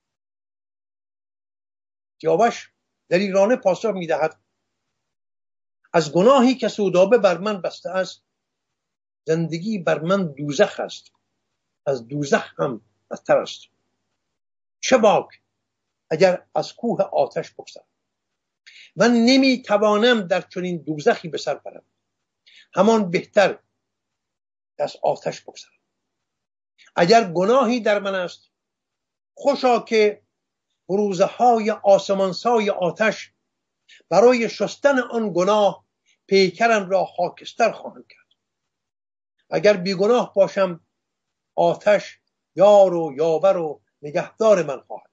سیاوش در ایرانه پاسخ میدهد از گناهی که سودابه بر من بسته است، زندگی بر من دوزخ است، از دوزخ هم بدتر است. چه باک اگر از کوه آتش بگذرم. من نمیتوانم در چنین دوزخی به سر برم، همان بهتر از آتش بگذرم. اگر گناهی در من است، خوشا که روزه های آسمانسای آتش برای شستن آن گناه پیکرم را خاکستر خواهند کرد. اگر بیگناه باشم، آتش یار و یاور و نگهدار من خواهد.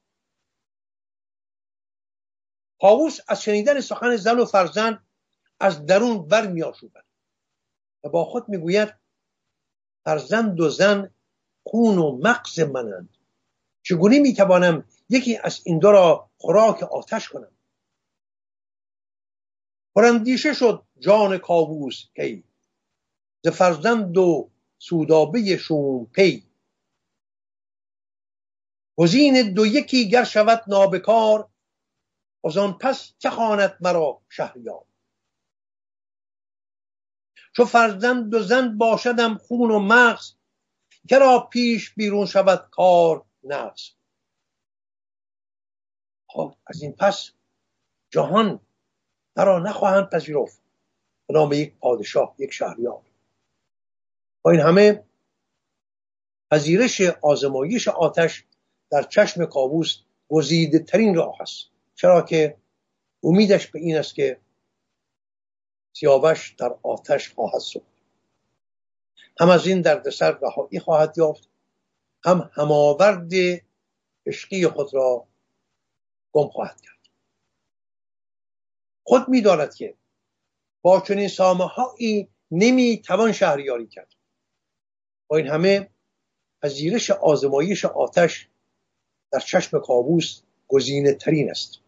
کاووس از شنیدن سخن زن و فرزند از درون بر می آشوبد و با خود می گوید فرزند و زن خون و مغز منند، چگونه می توانم یکی از این دو را خوراک آتش کنم؟ پراندیشه شد جان کاووس کی، ز فرزند و سودابه شوم پی. گزین دو یکی گر شود نابکار، از آن پس چه خواند مرا شهریار. چو فرزند و زن باشدم خون و مغز، کرا پیش بیرون شود کار نغز. از این پس جهان مرا نخواهند پذیرفت به نام یک پادشاه، یک شهریار. با این همه پذیرش آزمایش آتش در چشم کاووس گزیده ترین راه است، چرا که امیدش به این است که سیاوش در آتش خواهد سوخت، هم از این دردسر رهایی خواهد یافت، هم هماورد عشقی خود را گم خواهد کرد. خود می‌داند که با چنین سامه‌هایی نمی‌توان شهریاری کرد. با این همه پذیرش آزمایش آتش در چشم کاووس گزینه ترین است،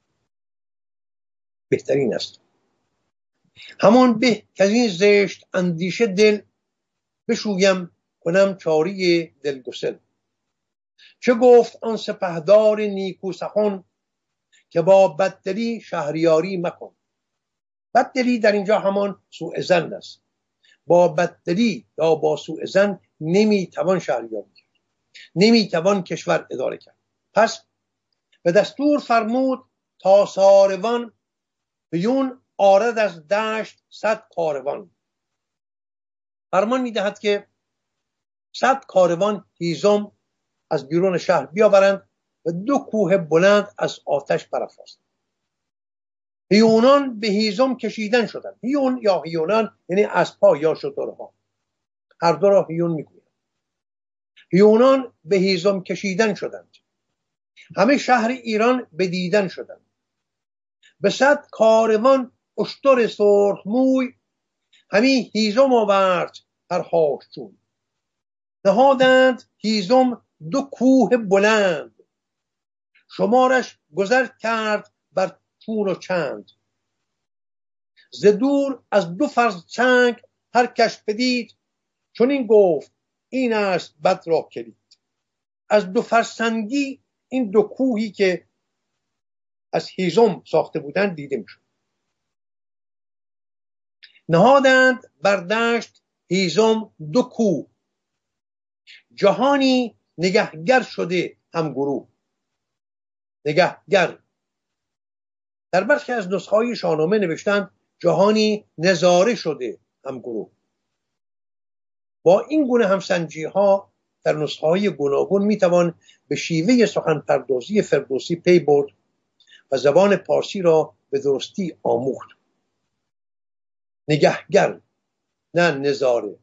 بهترین است. همان به که از این زشت اندیشه دل، بشویم کنم چاری دلگسل. چه گفت آن سپهدار نیکو سخن، که با بددلی شهریاری مکن. بددلی در اینجا همان سوء ظن است. با بددلی یا با سوء ظن نمیتوان شهریاری کرد، نمیتوان کشور اداره کرد. پس به دستور فرمود تا ساروان، بیون آرد از دشت 100 کاروان. فرمان میدهد که 100 کاروان هیزم از بیرون شهر بیاورند و 2 کوه بلند از آتش برافرازند. هیونان به هیزم کشیدن شدند. هیون یا هیونان یعنی اسب‌ها یا شترها، هر دو را هیون میگویند. هیونان به هیزم کشیدن شدند. همه شهر ایران به دیدن شدند. به 100 کاروان اشتر سرخ موی، همی هیزم آورد پرخاش جوی. نهادند هیزم 2 کوه بلند، شمارش گذر کرد بر چون و چند. ز دور از 2 فرسنگ هر کش بدید، چون این گفت این است بد را کلید. از 2 فرسنگی این 2 کوهی که از هیزم ساخته بودند دیده میشد. نهادند بر دشت هیزم 2 کوه، جهانی نگهگر شده هم گروه. نگهگر در برخی از نسخه‌های شاهنامه نوشتند جهانی نظاره شده هم گروه. با این گونه همسنجی ها در نسخه های گوناگون میتوان به شیوه سخن پردازی فردوسی پی برد و زبان پارسی را به درستی آموخت. نگهگر نه نظاره.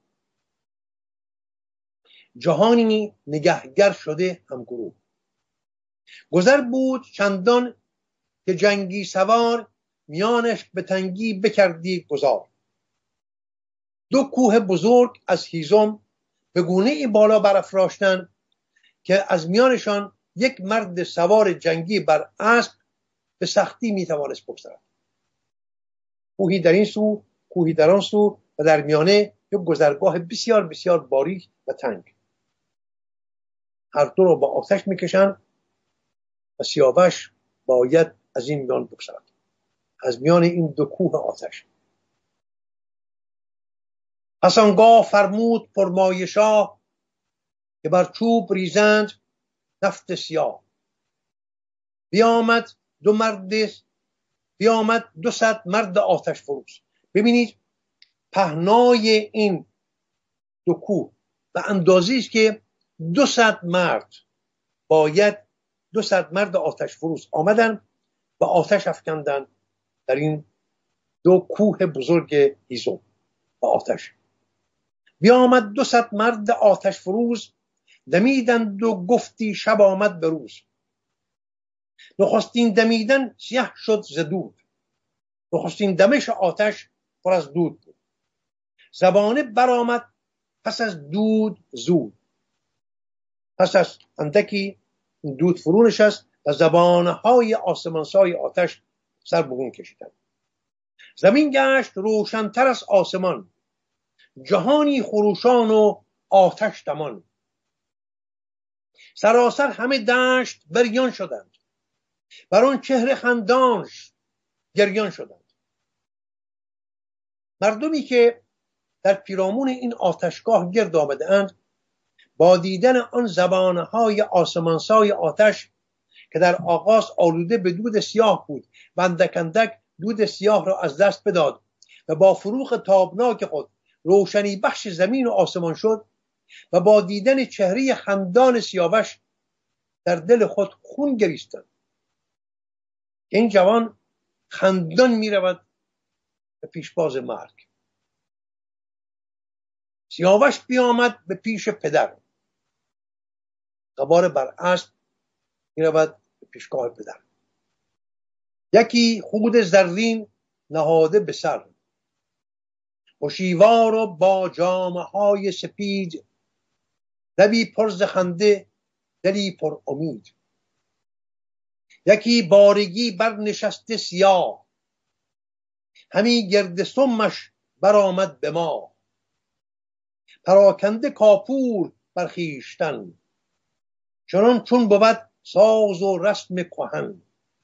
جهانی نگهگر شده هم گروه. گذر بود چندان که جنگی سوار، میانش به تنگی بکردی گذار. 2 کوه بزرگ از هیزم به گونه ای بالا برافراشتند که از میانشان یک مرد سوار جنگی بر اسب به سختی میتوانست بگذرد. کوهی در این سو کوهی در آن سو و در میانه یک گذرگاه بسیار بسیار باریک و تنگ. هر دو را با آتش میکشند و سیاوش باید از این میان بگذرد، از میان این دو کوه آتش. پس آنگاه فرمود پرمایه شاه که بر چوب ریزند نفت سیاه. بیامد 200 مرد آتش فروز. ببینید پهنای این دو کوه و اندازی است که 200 مرد باید 200 مرد آتش فروز آمدن و آتش افکندن در این دو کوه بزرگ هیزم و آتش. بیامد 200 مرد آتش فروز، دمیدند و گفتی شب آمد به روز. نخستین دمیدن سیه شد ز دود، نخستین دمش آتش پر از دود بود. زبانه برآمد پس از دود زود. پس از اندکی دود فرو نشست و زبانهای آسمانسای آتش سر بگون کشیدند. زمین گشت روشنتر از آسمان، جهانی خروشان و آتش دمان. سراسر همه دشت بریان شدند، بر آن چهره خندانش گریان شدند. مردمی که در پیرامون این آتشگاه گرد آمده اند با دیدن آن زبانهای آسمانسای آتش که در آغاز آلوده به دود سیاه بود و اندک اندک دود سیاه را از دست بداد و با فروغ تابناک خود روشنی بخش زمین و آسمان شد و با دیدن چهره خندان سیاوش در دل خود خون گریستند. این جوان خندان می رود به پیشباز مرگ. سیاوش بیامد به پیش پدر، سوار بر اسب می رود به پیشگاه پدر. یکی خود زرین نهاده به سر، هوشیوار و با جامه های سپید، لبی پر ز خنده دلی پر امید. یکی بارگی بر نشسته سیاه، همی گرد سمش برآمد به ما. پراکنده کاپور بر خویشتن، چنان چون بود ساز و رسم کهن.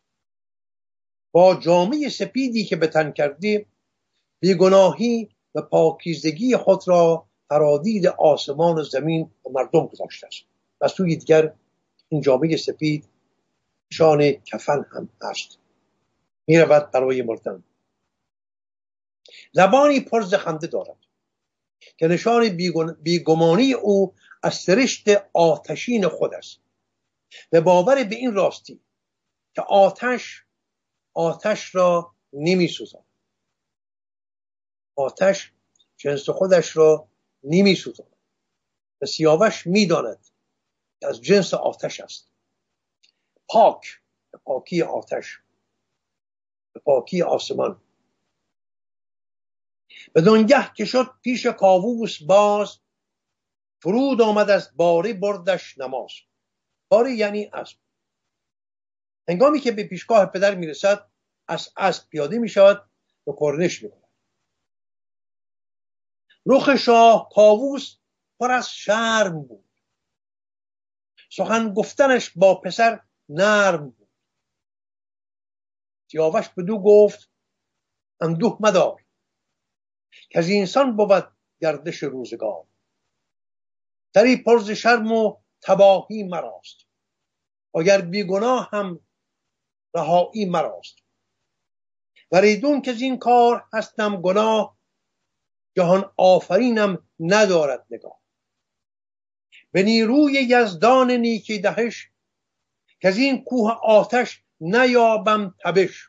با جامه سپیدی که به تن کردی، بیگناهی و پاکیزگی خود را فرادید آسمان و زمین و مردم گذاشته است. و سوی دیگر این جامه سپید نشان کفن هم است. می رود برای مردن. زبانی پر ز خنده دارد که نشان بیگمانی او از سرشت آتشین خود است و باور به این راستی که آتش را نمی سوزاند. آتش جنس خودش را نمی سوزاند و سیاوش می داند که از جنس آتش است. پاکی آتش، پاکی آسمان. بدانگه که شد پیش کاووس باز، فرود آمد از باره بردش نماز. باره یعنی اسب. هنگامی که به پیشگاه پدر میرسد از اسب پیاده میشود و کرنش میکند. رخ شاه کاووس پر از شرم بود، سخن گفتنش با پسر نرم بود. سیاوش بدو گفت اندوه مدار، که از اینسان بود گردش روزگار. سری پر ز شرم و تباهی مراست، اگر بیگناه هم رهایی مراست. وریدون که از این کار هستم گناه، جهان آفرینم ندارد نگاه. به نیروی یزدان نیکی دهش، که از این کوه آتش نیابم تبش.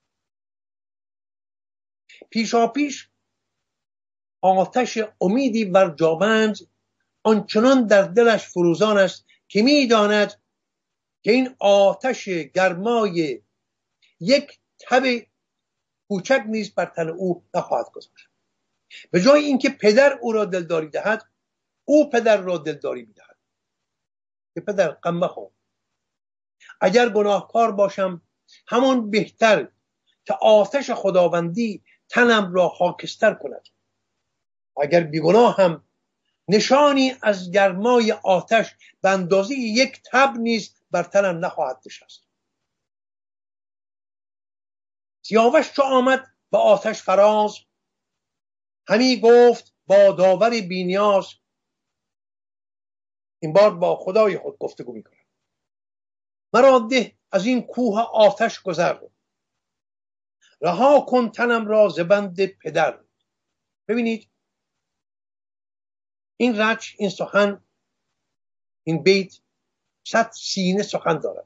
پیشاپیش آتش امیدی ورجامند آنچنان در دلش فروزان است که می‌داند که این آتش گرمای یک تب کوچک نیز بر تن او نخواهد گذاشت. به جای اینکه پدر او را دلداری دهد، او پدر را دلداری می‌دهد که پدر غم مخور، اگر گناهکار باشم همان بهتر که آتش خداوندی تنم را خاکستر کند. اگر بیگناه هم نشانی از گرمای آتش به اندازه یک تب نیز بر تنم نخواهد نشست. سیاوش چو آمد به آتش فراز، همی گفت با داور بینیاز. این بار با خدای خود گفتگو میکنه. مرا ده از این کوه آتش گذر، رها کن تنم را ز بند پدر. ببینید این رچ، این سخن، این بیت 100 سینه سخن دارد.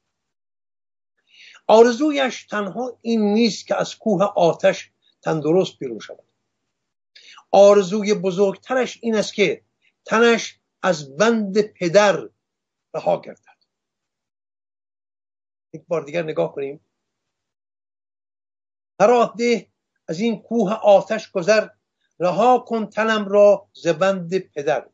آرزویش تنها این نیست که از کوه آتش تندرست بیرون شود. آرزوی بزرگترش این است که تنش از بند پدر رها گردد. یک بار دیگر نگاه کنیم. مرا ده از این کوه آتش گذر، رها کن تنم را ز بند پدر.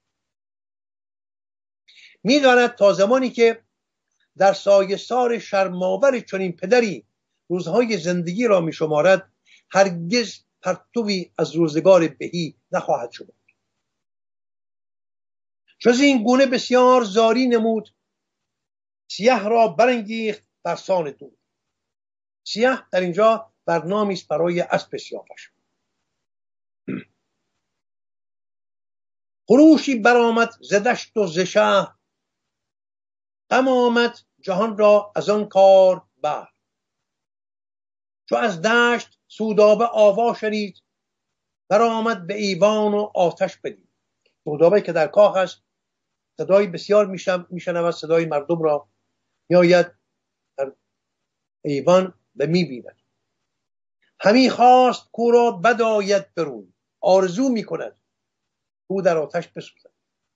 می‌داند تا زمانی که در سایه‌سار شرم‌آور چنین پدری روزهای زندگی را می‌شمارد، هرگز پرتوی از روزگار بهی نخواهد شد. جز این گونه بسیار زاری نمود، سیه را برانگیخت بر سان دود. سیه در اینجا برنامی است برای اسب سیاوش. خروشی برآمد ز دشت و ز شهر، غم آمد جهان را از آن کار بر. چو از دشت سودابه آوا شنید، برآمد به ایوان و آتش بدید. سودابه که در کاخ است، صدای بسیار میشنود، صدای مردم را میآید در ایوان و میبیند. همی خواست کو را بد آید برون، آرزو میکند کو در آتش بسوزد.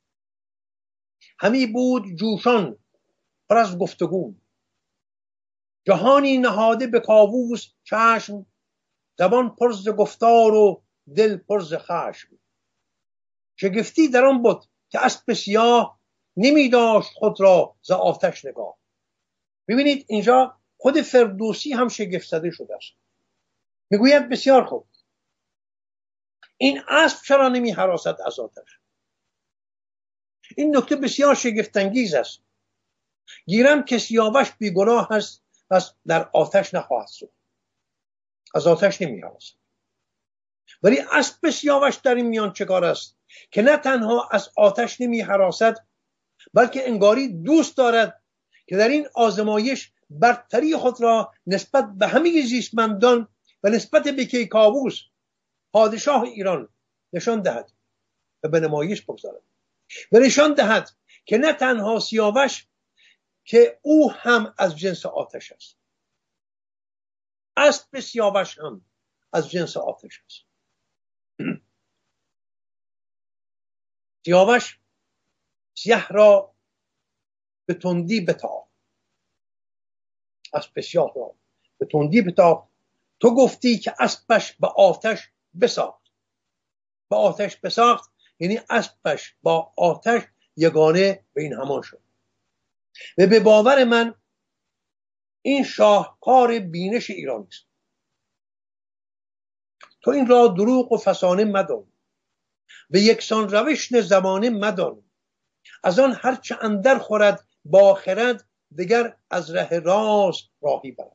همی بود جوشان پر از گفتگو، جهانی نهاده به کاووس چشم. زبان پر ز گفتار و دل پر ز خشم. شگفتی در آن بود که اسب سیاه، نمی داشت خود را ز آتش نگاه. ببینید اینجا خود فردوسی هم شگفت زده شده است. میگوید بسیار خوب، این اسب چرا نمی هراسد از آتش؟ این نکته بسیار شگفت انگیز است. گیرم که سیاوش بیگناه است، پس در آتش نخواهد سوخت، از آتش نمی هراسد. ولی اسب سیاوش در این میان چه کار است که نه تنها از آتش نمی هراسد، بلکه انگاری دوست دارد که در این آزمایش برتری خود را نسبت به همه زیستمندان و نسبت به کیکاووس پادشاه ایران نشان دهد و به نمایش بگذارد و نشان دهد که نه تنها سیاوش، که او هم از جنس آتش است. اسب سیاوش هم از جنس آتش است. سیاوش سیه را به تندی بتاخت، اسب سیاه را به تندی بتاخت. تو گفتی که اسبش به آتش بساخت. به آتش بساخت یعنی اسبش با آتش یگانه به این همان شد. و به باور من این شاهکار بینش ایرانی است. تو این را دروغ و فسانه مدان، به یکسان روش زمانه مدان. از آن هرچه اندر خورد با خرد، دگر از ره راست راهی برد.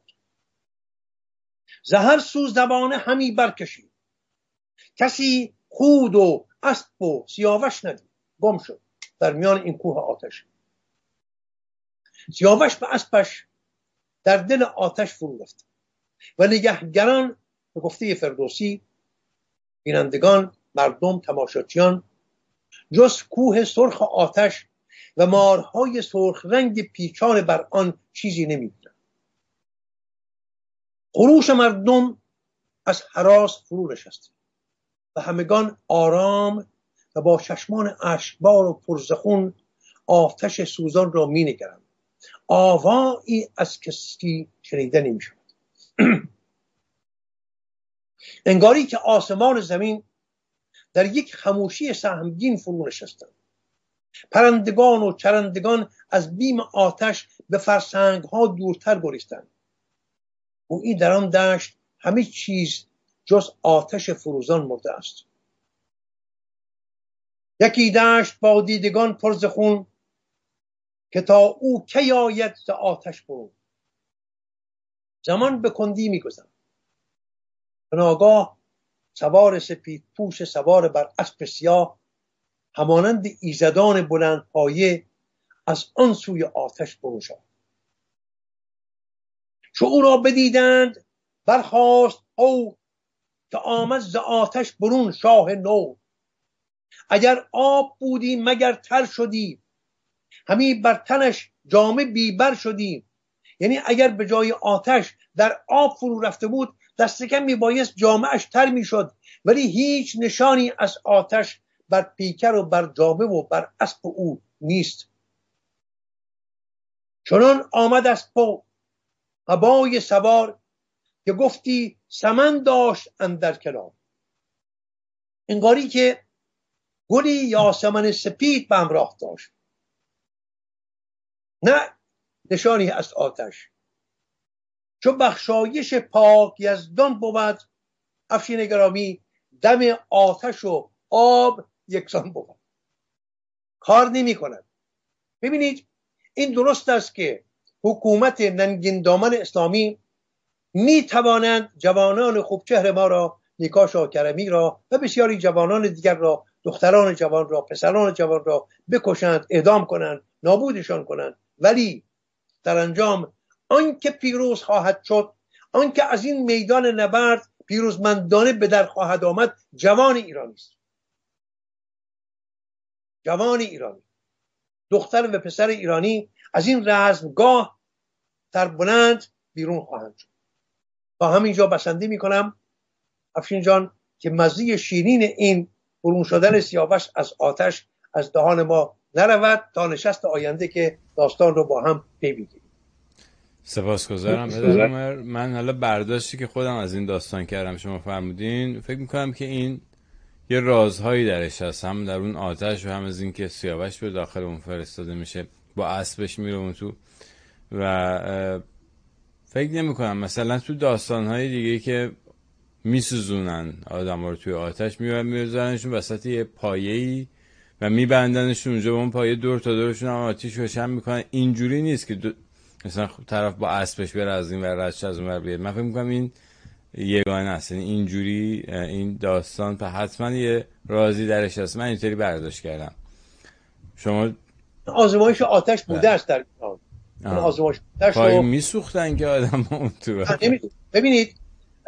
زهر سو زبانه همی برکشید، کسی خود و اسب و سیاوش ندید. گم شد در میان این کوه آتش. سیاوش به اسبش در دل آتش فرو رفت و نگهگران، به گفته فردوسی، بینندگان، مردم، تماشاچیان، جز کوه سرخ آتش و مارهای سرخ رنگ پیچان بر آن چیزی نمی‌دیدند. خروش مردم از هراس فرو نشست و همگان آرام و با چشمان اشکبار و پرزخون آتش سوزان را می‌نگرند. آوایی از کسی شنیده نمی‌شود. انگاری که آسمان زمین در یک خموشی سهمگین فرو نشستند. پرندگان و چرندگان از بیم آتش به فرسنگ‌ها دورتر گریختند. گویی در آن دشت همه چیز جز آتش فروزان مرده است. یکی دشت با دیدگان پر ز خون، که تا او کی آید ز آتش برون. زمان به کندی می‌گذرد. به ناگاه سوار سپید پوش سوار بر اسب سیاه، همانند ایزدان بلند پایه، از آن سوی آتش برون شد. چو او را بدیدند برخاست او، که آمد ز آتش برون شاه نو. اگر آب بودی مگر تر شدی، همی بر تنش جامه بیبر شدی. یعنی اگر به جای آتش در آب فرو رفته بود، دست کم میبایست جامهش تر میشد، ولی هیچ نشانی از آتش بر پیکر و بر جامه و بر اسب او نیست. چنان آمد از پا هوای سوار، که گفتی سمن داشت اندر کنار. انگاری که گلی یاسمن سپید به همراه داشت، نه نشانی از آتش. چو بخشایش پاک یزدان بود، افشین گرامی، دم آتش و آب یکسان بود، کار نمی کند. ببینید این درست است که حکومت ننگین دامن اسلامی می توانند جوانان خوبچهر ما را، نیکا شاه کرمی را و بسیاری جوانان دیگر را، دختران جوان را، پسران جوان را بکشند، اعدام کنند، نابودشان کنند، ولی در انجام آنکه پیروز خواهد شد، آنکه از این میدان نبرد پیروزمندانه به در خواهد آمد، جوان ایرانی است. جوان ایرانی، دختر و پسر ایرانی از این رزمگاه در بلند بیرون خواهند شد. تا همینجا بسنده می کنم افشین جان که مزه شیرین این برون شدن سیاوش از آتش از دهان ما نرود، تا نشست آینده که داستان رو با هم پی بگیریم. سپاسگزارم پدر عمر. من حالا برداشتی که خودم از این داستان کردم شما فرمودین، فکر میکنم که این یه رازهایی درش هست، هم در اون آتش و هم از این که سیاوش به داخل اون فرستاده میشه، با اسبش میره اون تو. و فکر نمیکنم مثلا تو داستانهای دیگه که میسوزونن آدم رو توی آتش، میبرنشون وسط یه پایه‌ای و میبندنشون اونجا، به اون پایه دور تا دورشون هم آتیش روشن میکنن. اینجوری نیست که مثلا طرف با اسبش بره از این ور ردش از اون ور بیاد. من فکر میکنم این یگانه است، یعنی اینجوری این داستان تا حتما یه رازی درش هست. من اینطوری برداشت کردم. شما آزمایش آتش بوده است در ایران. اون آزمایش آتش رو میسوختن که آدم اون تو. ببینید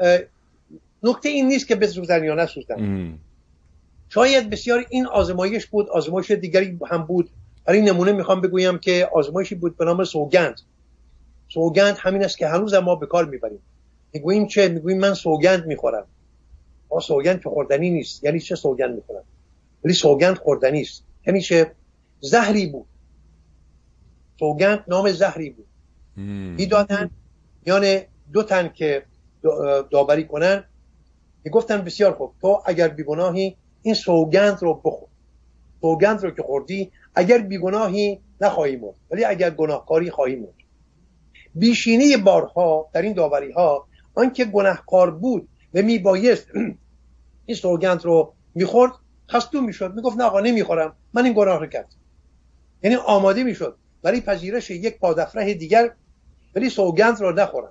نکته این نیست که بسوزن یا نسوزن. شاید بسیار این آزمایش بود، آزمایش دیگری هم بود. برای نمونه میخوام بگویم که آزمایشی بود به نام سوگند. سوگند همین است که هنوز ما به کار میبریم. میگوییم چه؟ میگوییم من سوگند میخورم. سوگند که خوردنی نیست. یعنی چه سوگند میخورم؟ ولی سوگند خوردنی است. یعنی چه؟ زهری بود. سوگند نام زهری بود. میدادن میان دو تن که داوری کنن، میگفتن بسیار خوب، تو اگر بیگناهی این سوگند رو بخور. سوگند رو که خوردی اگر بیگناهی نخواهی مرد، ولی اگر گناهکاری خواهی مرد. بیشینی بارها در این داوری ها آنکه گناهکار بود و میبایست این سوگند رو میخورد، خستو میشد، میگفت نه آقا نمیخورم، من این گناه رو کردم. یعنی آماده میشد برای پذیرش یک پادافره دیگر، ولی سوگند رو نخورد.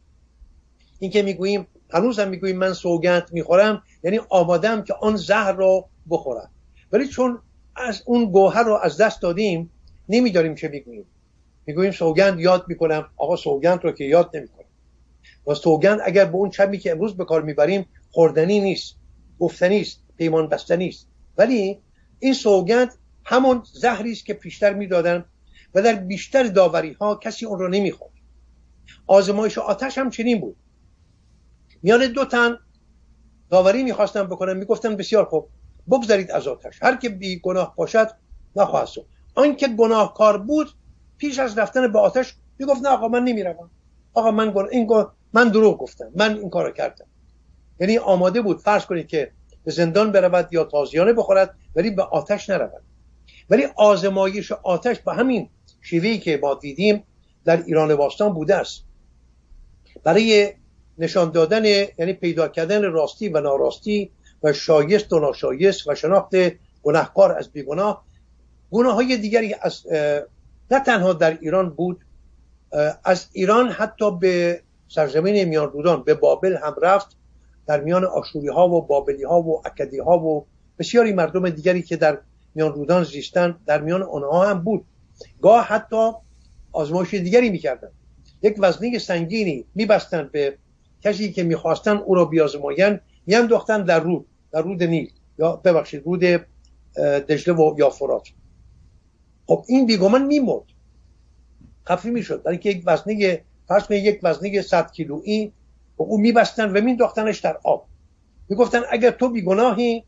این که میگوییم هنوز هم میگوییم من سوگند میخورم، یعنی آمادم که آن زهر رو بخورم، ولی چون از اون گوهر رو از دست دادیم نمیداریم چه میگوییم. میگوییم سوگند یاد میکنم، آقا سوگند رو که یاد نمیکنم. و سوگند اگر به اون چمی که امروز به کار میبریم خوردنی نیست، گفتنی است، پیمان بستنی است، ولی این سوگند همون زهری است که پیشتر میدادن و در بیشتر داوری ها کسی اون رو نمیخورد. آزمایش آتش هم چنین بود. میان دو تن داوری میخواستن بکنن، میگفتن بسیار خوب بگذارید از آتش، هر که بی گناه باشد نخواهد سوخت. آن که گناهکار بود پیش از رفتن به آتش میگفت نه آقا من نمیروم، آقا من دروغ گفتم، من این کارو کردم. یعنی آماده بود فرض کنید که به زندان برود یا تازیانه بخورد، ولی به آتش نرود. ولی آزمایش آتش به همین شیوهی که ما دیدیم در ایران باستان بوده است. برای نشان دادن، یعنی پیدا کردن راستی و ناراستی و شایست و ناشایست و شناخت گناهکار از بیگناه. گناه‌های دیگری از نه تنها در ایران بود، از ایران حتی به سرزمین میان رودان به بابل هم رفت. در میان آشوری ها و بابلی ها و اکدی ها و بسیاری مردم دیگری که در میان رودان زیستند، در میان آنها هم بود. گاه حتی آزمایش دیگری میکردند، یک وزنه سنگینی میبستند به کسی که میخواستن او را بیازمایند، میانداختند در رود نیل، یا ببخشید رود دجله و یا فرات. خب این بیگمان میمرد، خفی میشد، برای که یک وزنه، فرض کنید یک وزنه 100 کیلویی او میبستن و مینداختنش در آب، میگفتن اگر تو بیگناهی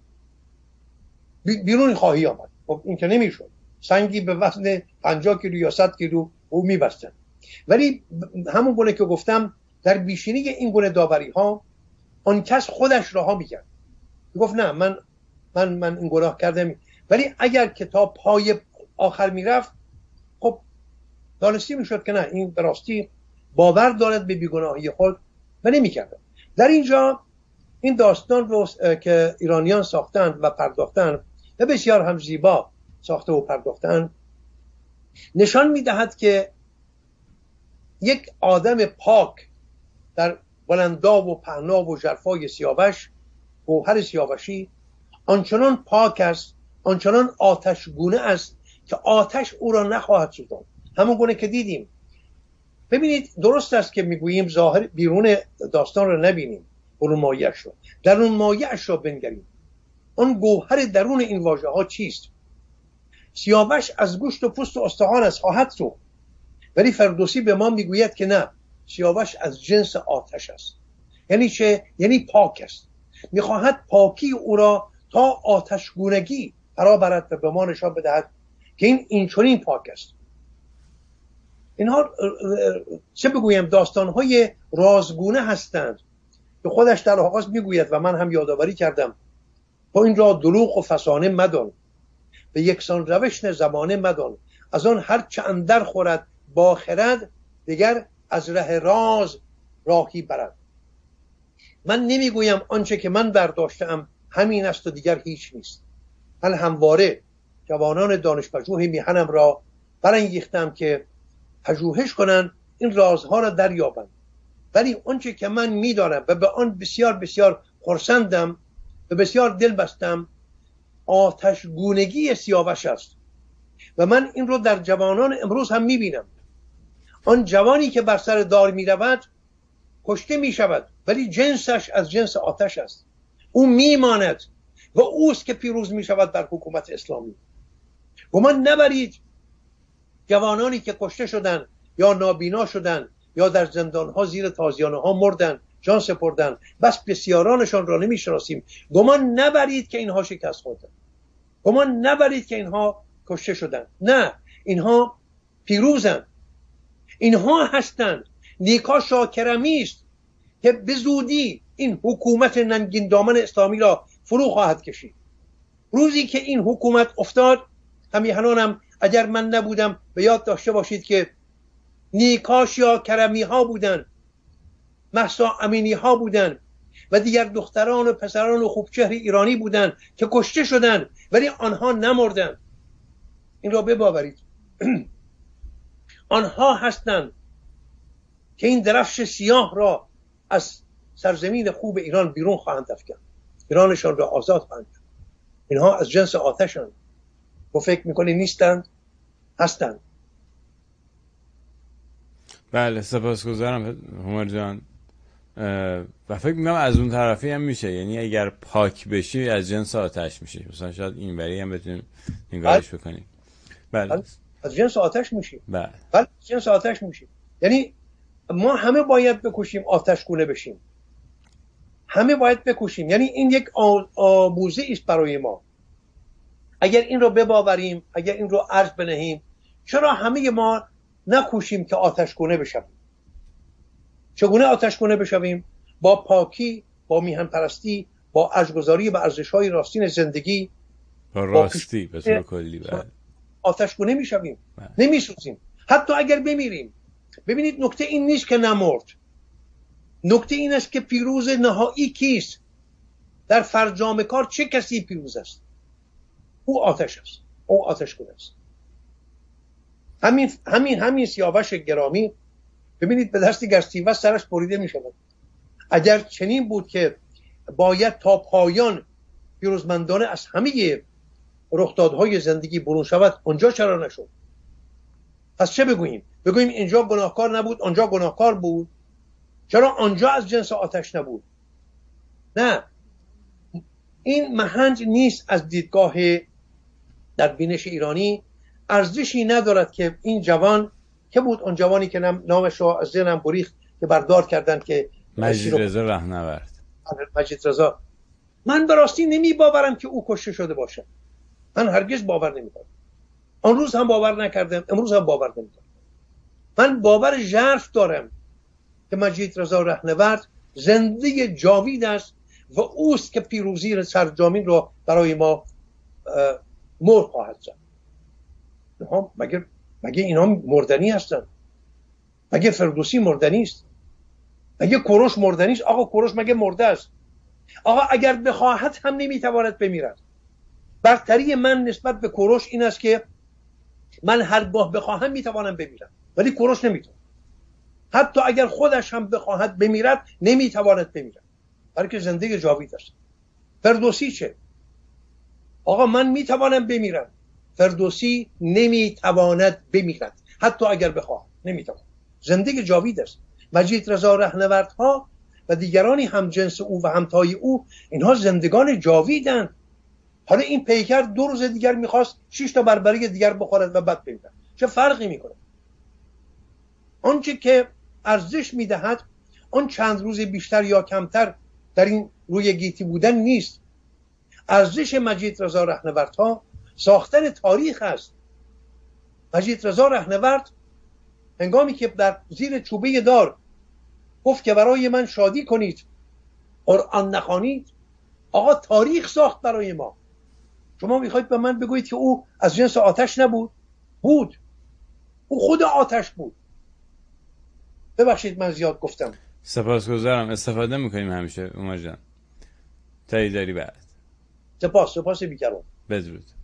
بیرون خواهی آمد. خب این که نمیشد، سنگی به وزن 50 کیلو یا 100 کیلو او میبستن. ولی همون گونه که گفتم، در بیشینی این گونه داوری ها آن کس خودش رها میکرد، میگفت نه من این گناه کردم. ولی اگر کتاب پای آخر میرفت، خب دانستی میشد که نه، این به راستی باور دارد به بیگناهی خود و نمیکرد. در اینجا این داستان رو که ایرانیان ساختند و پرداختند و بسیار هم زیبا ساخته و پرداختند، نشان میدهد که یک آدم پاک در بلندا و پهنا و ژرفای سیاوش، گوهر سیاوشی، آنچنان پاک است، آنچنان آتشگونه است که آتش او را نخواهد سوزاند. همون گونه که دیدیم. ببینید، درست است که میگوییم ظاهر بیرون داستان رو نبینیم، برون مایه‌اش رو، درون مایه‌اش رو بنگریم. آن گوهر درون این واژه ها چیست؟ سیاوش از گوشت و پوست و استخوان است، خواهد سوخت. ولی فردوسی به ما میگوید که نه، سیاوش از جنس آتش است. یعنی چه؟ یعنی پاک است. میخواهد پاکی او را تا آتشگونگی فرا برد و به ما نشان بدهد که این چنین پاک است. اینها چه بگویم، داستانهای رازگونه هستند که خودش در آغاز میگوید و من هم یادآوری کردم: تو این را دروغ و فسانه مدان، به یکسان روش زمانه مدان، از آن هر چه اندر خورد با خرد، دیگر از ره راز راهی برد. من نمیگویم آنچه که من برداشتم همین است و دیگر هیچ نیست. من همواره جوانان دانشپژوه میهنم را برانگیختم که پژوهش کنند، این رازها را دریابند. ولی آنچه که من میدانم و به آن بسیار بسیار خرسندم و بسیار دل بستم، آتشگونگی سیاوش است. و من این رو در جوانان امروز هم میبینم. آن جوانی که بر سر دار میرود کشته میشود، ولی جنسش از جنس آتش است. او میماند و اوست که پیروز میشود در حکومت اسلامی. گمان نبرید جوانانی که کشته شدند یا نابینا شدند یا در زندانها زیر تازیانه ها مردند، جان سپردند، بس بسیارانشان را نمیشناسیم. گمان نبرید که اینها شکست خوردند، گمان نبرید که اینها کشته شدند. نه، اینها پیروزند. اینها هستند. نیکا شاکرمی است که به زودی این حکومت ننگین دامن اسلامی را فرو خواهد کشید. روزی که این حکومت افتاد، همیهنانم اگر من نبودم به یاد داشته باشید که نیکاش یا کرمی ها بودن، مهسا امینی ها بودن و دیگر دختران و پسران و خوبچهر ایرانی بودن که کشته شدن، ولی آنها نمردن. این را بباورید. آنها هستند که این درفش سیاه را از سرزمین خوب ایران بیرون خواهند افکند، ایرانشان را آزاد خواهند کرد. اینها از جنس آتشند. تو فکر میکنی نیستند؟ هستند. بله، سپاسگزارم هومر جان. و فکر میکنم از اون طرفی هم میشه، یعنی اگر پاک بشی از جنس آتش میشی. مثلا شاید این وری هم بتونیم نگاهش بکنیم. بله، از جنس آتش میشی. بله، از جنس آتش میشی. یعنی ما همه باید بکوشیم آتشگونه بشیم، همه باید بکوشیم. یعنی این یک آموزه است برای ما. اگر این رو بباوریم، اگر این رو عرض بنهیم، چرا همه ما نکوشیم که آتشگونه بشویم؟ چگونه آتشگونه بشویم؟ با پاکی، با میهن پرستی، با ارزش‌گذاری به ارزش‌های راستین زندگی، با راستی به طور کلی. آتشگونه میشویم، نمیسوزیم. حتی اگر بمیریم. ببینید، نکته این نیست که نمرد. نکته این است که پیروز نهایی کیست؟ در فرجام کار چه کسی پیروز است؟ او آتش است، او آتش خود است. همین سیاوش گرامی ببینید به دست گرسیوز سرش بریده می شود. اگر چنین بود که باید تا پایان پیروزمندانه از همه رخدادهای زندگی برون شود، اونجا چرا نشد؟ پس چه بگوییم؟ بگوییم اینجا گناهکار نبود، آنجا گناهکار بود؟ چرا آنجا از جنس آتش نبود؟ نه، این محنج نیست. از دیدگاه در بینش ایرانی ارزشی ندارد که این جوان که بود، اون جوانی که نامش رو از ذهنم گریخت که بردار کردن که مجید رضا رهنورد. مجید رضا، من به راستی نمی باورم که او کشته شده باشه. من هرگز باور نمی‌کنم. آن روز هم باور نکردم، امروز هم باور نمی‌کنم. من باور ژرف دارم که مجید رضا رهنورد زنده جاوید است و اوست که پیروزی سرجامین رو برای ما مهر خواهد زد. مگه اینا مردنی هستن؟ مگه فردوسی مردنی است؟ مگه کوروش مردنی است؟ آقا کوروش مگه مرده است؟ آقا اگر بخواهد هم نمیتواند بمیرد. برتری من نسبت به کوروش این است که من هرگاه بخواهم میتوانم بمیرم، ولی کوروش نمیتونه. حتی اگر خودش هم بخواهد بمیرد نمیتواند بمیرد، برای که زنده جاوید است. فردوسی چه؟ آقا من میتوانم بمیرم، فردوسی نمیتواند بمیرد، حتی اگر بخواه نمیتواند، زنده جاوید است. مجید رضا رهنوردها و دیگرانی هم جنس او و همتای او، اینها زندگان جاویدند. حالا این پیکر 2 روز دیگر میخواست 6 تا بربری دیگر بخورد و بعد بمیرد، چه فرقی میکنه؟ آنچه که ارزش میدهد آن چند روز بیشتر یا کمتر در این روی گیتی بودن نیست. ارزش مجید رضا رهنوردها ساختن تاریخ است. مجید رضا رهنورد هنگامی که در زیر چوبه دار گفت که برای من شادی کنید، قرآن نخوانید، آقا تاریخ ساخت برای ما. شما میخواید به من بگویید که او از جنس آتش نبود؟ بود. او خود آتش بود. ببخشید من زیاد گفتم. سپاسگزارم. استفاده میکنیم همیشه عمر جان. تایی داری بعد. سپاس بیکران. بدرود.